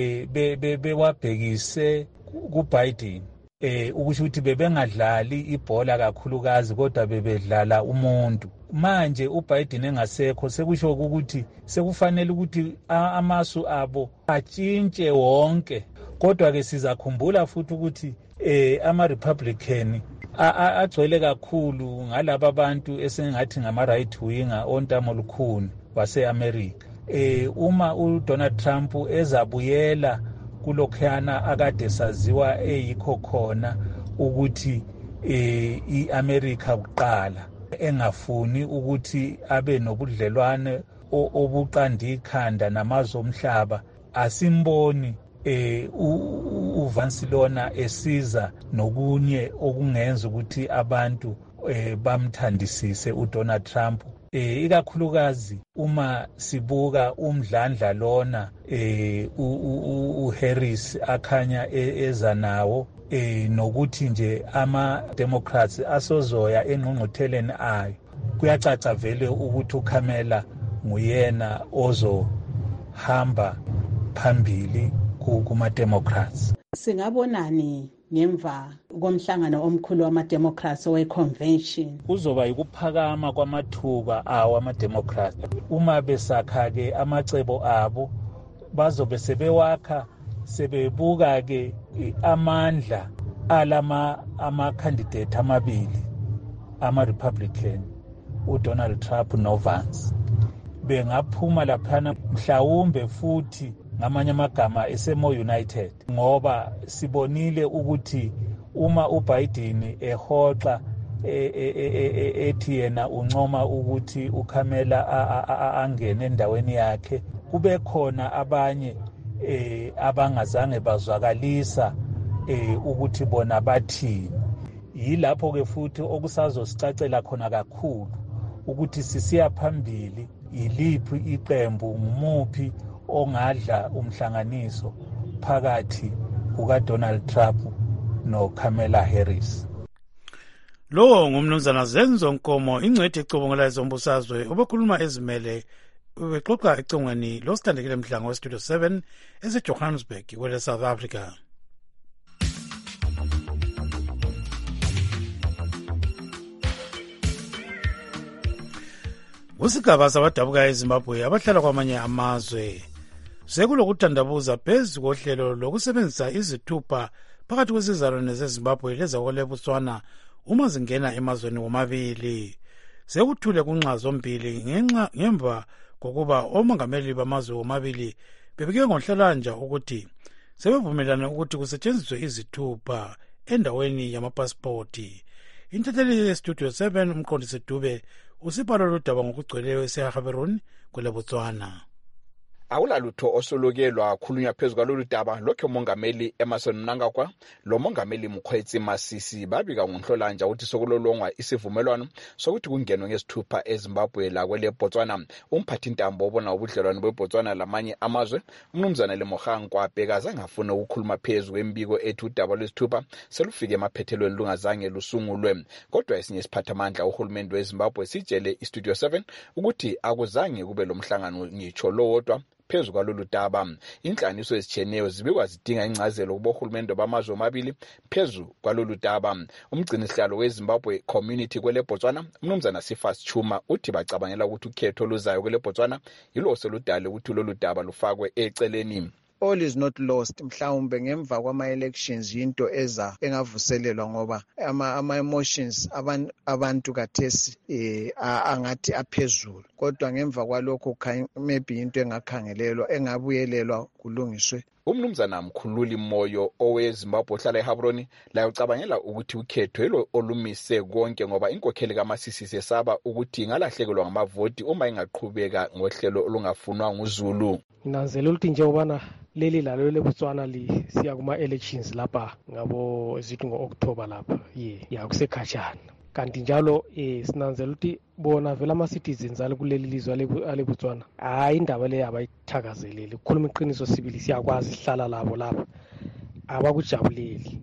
bewabhekise kuBiden, ukusho ukuthi bebengadlali ibhola kakhulukazi kodwa bebedlala umuntu. Manje uBiden engasekho sekusho ukuthi sekufanele ukuthi amasu abo atshintshe wonke. Kodwa ke sizakhumbula futhi ukuthi ama-Republican agcwele kakhulu ngalaba abantu esengathi ngama-right winger ontamo lukhuni wase-America. Uma uDonald Trump ezabuyela kulokhana akade saziwa eyikho khona ukuthi i-America kuqala, engafuni ukuthi abe nobudlelwane obuqanda ikhanda namazwe omhlaba, asimboni uVance lona esiza nokunye okungenza ukuthi abantu bamthandisise uDonald Trump. Ikakhulukazi uma sibuka umdlandla lona uHarris akhanya eza nawo nokuthi nje ama-Democrats asozoya engqungqutheleni ayo, kuyacaca vele ukuthi uKamala nguyena ozohamba phambili kuma-Democrats. Singabonani ngemva komhlangano omkhulu wama-Democrats we-convention? Kuzoba yikuphakama kwamathuba awo ama-Democrats. Uma besakha-ke amacebo abo bazobe sebewakha sebebuka-ke amandla ama-candidate amabili ama-Republican, uDonald Trump noVance. Bengaphuma laphana mhlawumbe futhi ngamanye amagama esemo united, ngoba sibonile ukuthi uma uBiden ehoxa ethi yena uncoma ukuthi uKamala angene endaweni yakhe, kube khona abanye abangazange bazwakalisa ukuthi bona bathini. Yilapho ke futhi okusazosicacela khona kakhulu ukuthi sisiya phambili iliphi iqembu, ngumuphi ongadla umhlanganiso phakathi kukaDonald Trump noKamala Harris. Lo ngumnumzana Zenzo Nkomo, ingcwethi ecubungula ezombusazwe, obekhuluma ezimele bexoxa econgweni losithandekile mdlango westudio 7 eseJohannesburg kwele South Africa. Kusigaba sabadabuka eZimbabwe abahlala kwamanye amazwe sekulokuthandabuza phezu kohlelo lokusebenzisa izithupha phakathi kwesizalwane zeZimbabwe lezakole Botswana uma zingena emazweni womabili. Sekuthule kunxa zombili ngemva kokuba omongameli bamazwe womabili bebike ngomhlalanja ukuthi sebevumelana ukuthi kusetshenziswe izithupha endaweni yamapasipoti. Intatheli yestudio 7 umqondisi Dube usibalo lodaba ngokugcweleyo eseHaberoni kwele Botswana. Awulalutho osolokelwa khulunywa phezu kwalolu daba lokho umongameli Emmerson Mnangagwa lo mongameli Mkhwetsi Masisi babika ngonhlolanja ukuthi sokulolongwa isivumelwano sokuthi kungenwe ngesithupha eZimbabwe la kwele Botswana. Umphathi ntambo obona ubudlelwano beBotswana lamanye amazwe umnumzana Lemogang kwabhekaza ngafuna ukukhuluma phezu kwembiko ethi udaba lwesithupha selufike emaphethelweni lungazange lusungulwe, kodwa esinye isiphathamandla uhulumende weZimbabwe sitshele iStudio 7 ukuthi akuzange kube lomhlangano ngitsho lowodwa phezu kwalolu daba. Inhlaniso ezitshiyeneyo zibikwa zidinga ingcazelo kubohulumende bamazwe omabili phezu kwalolu daba. Umgcinisihlalo weZimbabwe Community kwele Botswana umnumzana Sifas Chuma uthi bacabangela ukuthi ukhetho oluzayo kwele Botswana yilo seludale ukuthi lolu daba lufakwe eceleni. All is not lost. Mhlawumbe ngemva kwama-elections yinto eza engavuselelwa ngoba ama-emotions abantu kathesi angathi aphezulu, kodwa ngemva kwalokho maybe into engakhangelelwa engabuyelelwa kulungiswe. Umnumzana Mkhululi Moyo oweZimbabwe ohlala eHaberoni la ucabangela ukuthi ukhetho yilo olumise konke ngoba inkokheli kaMasisi sesaba ukuthi ingalahlekelwa ngamavoti uma ingaqhubeka ngohlelo olungafunwa nguZulu. Nginanzela ukuthi nje ubana leli lalo leBotswana siya kuma-elections lapha ngabo ezithi ngo-October lapha ya kusekhashana. Kanti njalo sinanzela ukuthi bona vela ama-citizens kuleli lizwe ale-Botswana hayi indaba leyo abayithakazeleli. Ukukhuluma iqiniso sibili siyakwazi sihlala labo lapha abakujabuleli,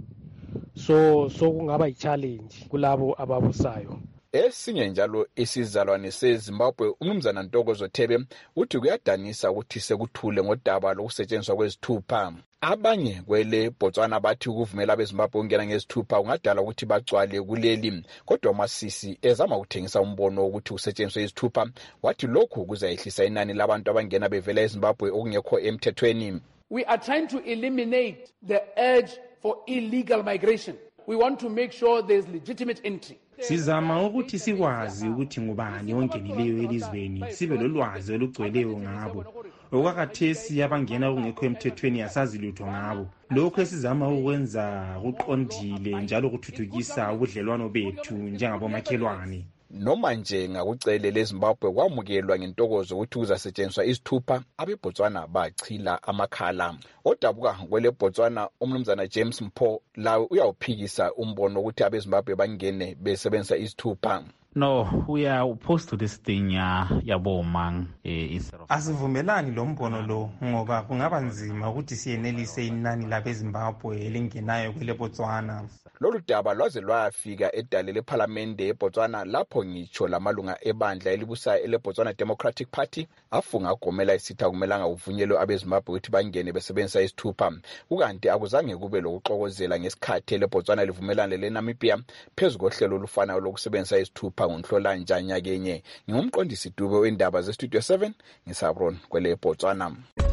so kungaba yi-challenge kulabo ababusayo. Esinye njalo isizalwane seZimbabwe umnumzana Ntokozo Thebe uthi kuyadanisa ukuthi sekuthule ngodaba lokusetshenziswa kwezithupha. Abanye kwele Botswana bathi ukuvumela abeZimbabwe ukungena ngezithupha kungadala ukuthi bagcwale kuleli, kodwa Masisi ezama ukuthengisa umbono ukuthi kusetshenziswe izithupha wathi lokhu kuzayehlisa inani labantu abangena bevela eZimbabwe okungekho emthethweni. We are trying to eliminate the urge for illegal migration. We want to make sure there's legitimate entry. Sizama ukuthi sikwazi ukuthi ngubani ongenileyo elizweni, sibe lolwazi olugcweleyo ngabo. Okwakhathesi abangena okungekho emthethweni asazi lutho ngabo. Lokho esizama ukwenza kuqondile njalo kuthuthukisa ubudlelwano bethu njengabomakhelwane. noma nje ngakucele leZimbabwe kwamukelwa ngentokozo ukuthi kuzasetshenziswa izithupha, abeBotswana bachila amakhala. Odabuka kwele Botswana umnumzana James Mpho lawe uyawuphikisa umbono ukuthi abeZimbabwe bangene besebenzisa izithupha. No, we are opposed to this thing yabomang asivumelani lo mbono lo ngoba kungaba nzima ukuthi siyenelise inani labeZimbabwe elingenayo kwele Botswana. Lolu daba lwaze lwafika edale leParliamente eBotswana lapho ngitsho lamalunga ebandla elibusayo eleBotswana Democratic Party afunga ugomela isitha kumelanga uvunyelwe abeZimbabwe ukuthi bangene besebenzisa isithupha. Ukanti akuzange kube lokuxokozela ngesikhathi leBotswana livumelane leNamibia phezu kohlelo olufanayo lokusebenzisa isithupha ngoNhlolanja nyakenye. Ngingumqondisi Dube wendaba zeStudio 7 ngisabron kwele Botswana.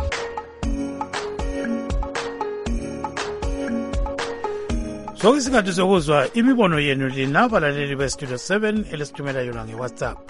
Sokusikhathi sokuzwa imibono yenu linabalaleli beStudio 7 elesithumela yona ngeWhatsApp.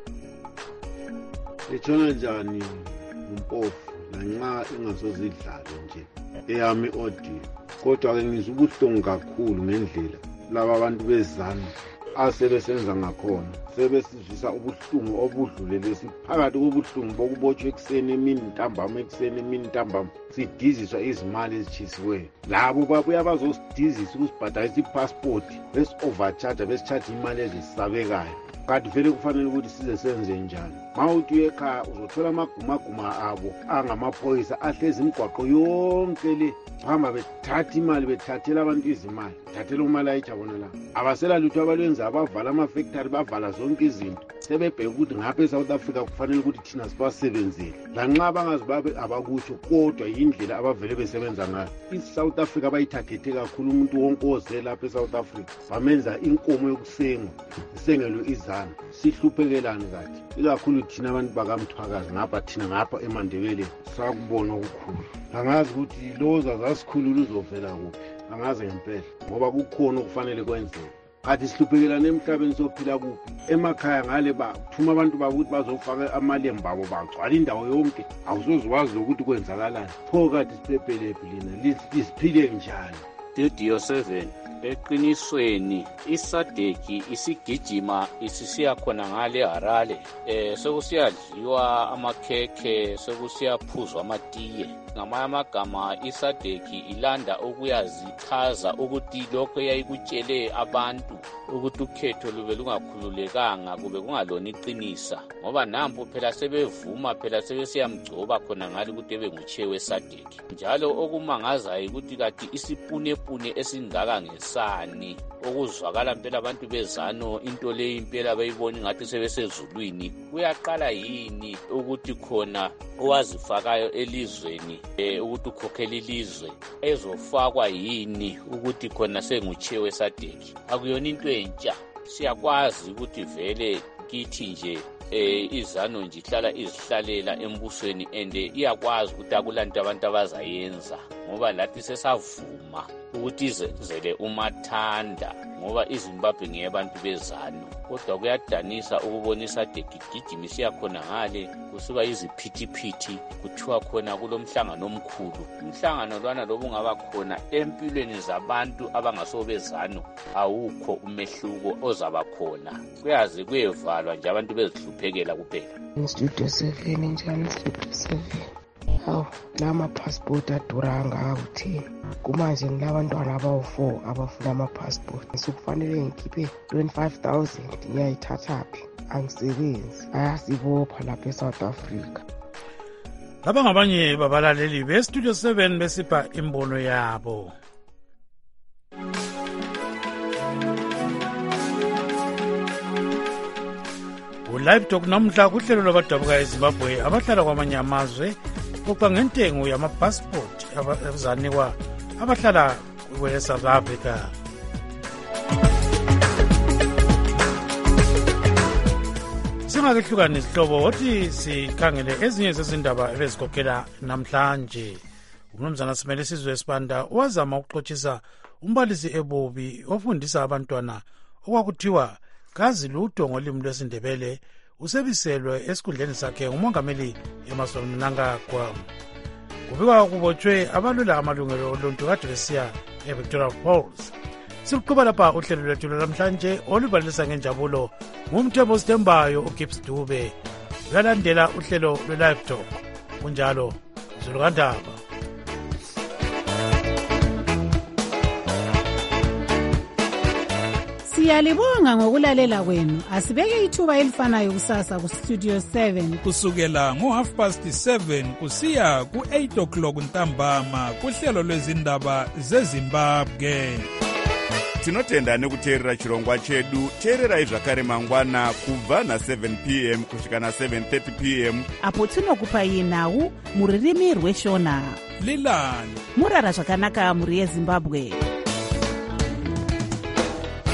Litshona njani umpofu lanxa ingasozidlalo nje eyami audio kodwa ke ngizwa ubuhlungu kakhulu ngendlela laba abantu bezana asebesenza ngakhona sebesizwisa ubuhlungu obudlulele siphakathi kobuhlungu bokubotshwa ekseni emini ntambama ekseni emini ntambama sidiziswa izimali ezitshisiweyo labo babuya bazosidizisa ukusibhadalisa ipassport besi-overcharge besicharge imali ezisabekayo kanti vele kufanele ukuthi size senze njani. Mawuthi uyekhaya uzothola amagumaguma abo angamaphoyisa ahlezi imigwaqo yonke le hamba bethatha imali bethathela abantu izimali thathela umali ayijabona la abasela lutho abalwenza abavala amafactory bavala zonke izinto sebebheka ukuthi ngapha eSouth Africa kufanele ukuthi thina sibasebenzele lanxa abangazibabe abakusho kodwa yindlela abavele besebenza ngayo. ISouth Africa bayithagethe kakhulu umuntu wonke oze lapha eSouth Africa bamenza inkomo yokusengwa isengelwe izana sihluphekelani kathi ikakhulu thina abantu bakamthwakazi ngapha thina ngapha eMandebele sakubona okukhulu. Angazi ukuthi loza zasikhulula uzovela kuphi angazi ngempela ngoba kukhona okufanele kwenzeke kathi sihluphekelana emhlabeni sophila kuphi emakhaya ngale bathuma abantu bakuthi bazofaka amalembu abo bagcwala indawo yonke awusozwazi ukuthi kwenzakalani pho kathi siphephelepi lina lisiphile njani. Studio 7 eqinisweni isadeki isigijima isisiya khona ngale Harare sokusiyadliwa amakhekhe sokusiyaphuzwa amatiye ngamanye amagama isadeki ilanda ukuyazichaza ukuthi lokho yayikutshele abantu ukuthi ukhetho lube lungakhululekanga kube kungalona iqinisa ngoba nampo phela sebevuma phela sebesiyamgcoba khona ngale ukuthi ebenguchair wesadeki njalo okumangazayo ukuthi kathi isipunepune esingaka ngesani okuzwakala impela abantu bezano into le impela bayibona ngathi sebesezulwini kuyaqala yini ukuthi khona owazifakayo elizweni ukuthi ukhokhela ilizwe ezofakwa yini ukuthi khona senguchair wesadeki akuyona into entsha siyakwazi ukuthi vele kithi nje izano nje ihlala izihlalela embusweni ende iyakwazi ukuthi akulanto abantu abazayenza ngoba lathi sesavuma ukuthi izenzele umathanda ngoba iZimbabwe ngeyabantu bezano kodwa kuyadanisa ukubona isadeki igijima isiyakhona ngale kusuka iziphithiphithi kuthiwa khona kulomhlangano omkhulu. Umhlangano lwana lobu ungaba khona empilweni zabantu abangasobezano awukho umehluko ozaba khona kuyazi kuyevalwa nje abantu bezihluphekela kuphela. Studio 7 njani Studio 7 hawu lama-passport aduranga awuthini kumanje ngilabantwana abawu-4 abafuna ama-passport sekufanele ngikhiphe 25,000 ngiyayithathaphi angisebenzi ayasibopha lapha eSouth Africa. Laba ngabanye babalaleli beStudio 7 besipha imbono yabo. Live Talk namhla kuhlelo lwabadabuka eZimbabwe abahlala kwamanye amazwe kuxa ngentengo yamapassport abazanikwa abahlala kweSouth Africa. Singakehlukani isihlobo othi sikhangele ezinye zezindaba ebezikhokhela namhlanje. Umnumzana Simele Sizwe Sibanda wazama ukuxoxisa umbalisi ebobi ofundisa abantwana okwakuthiwa kazi lutho ngolimi lwesiNdebele usebiselwe esikhundleni sakhe ngumongameli Emmerson Mnangagwa. Kubikwa kubotshwe abalwela amalungelo oluntu kade besiya eVictoria Falls. siluqhuba lapha uhlelo lwethu lwanamhlanje olubalisa ngenjabulo ngumthembo sithembayo ugibbs dube. Uyalandela uhlelo lwe-live talk kunjalo Zulu kaNdaba. Siyalibonga ngokulalela kwenu. Asibeke ithuba elifanayo kusasa ku-Studio 7 kusukela ngo-7:30 kusiya ku-8 o'clock ntambama kuhlelo lwezindaba zeZimbabwe. Tinotenda nekuteerera chirongwa chedu. Teererai zvakare mangwana kubva na7 p.m. kusvika na7:30 p.m. apo tinokupai nhau muririmi rweshona. Lilani murara zvakanaka muri yeZimbabwe.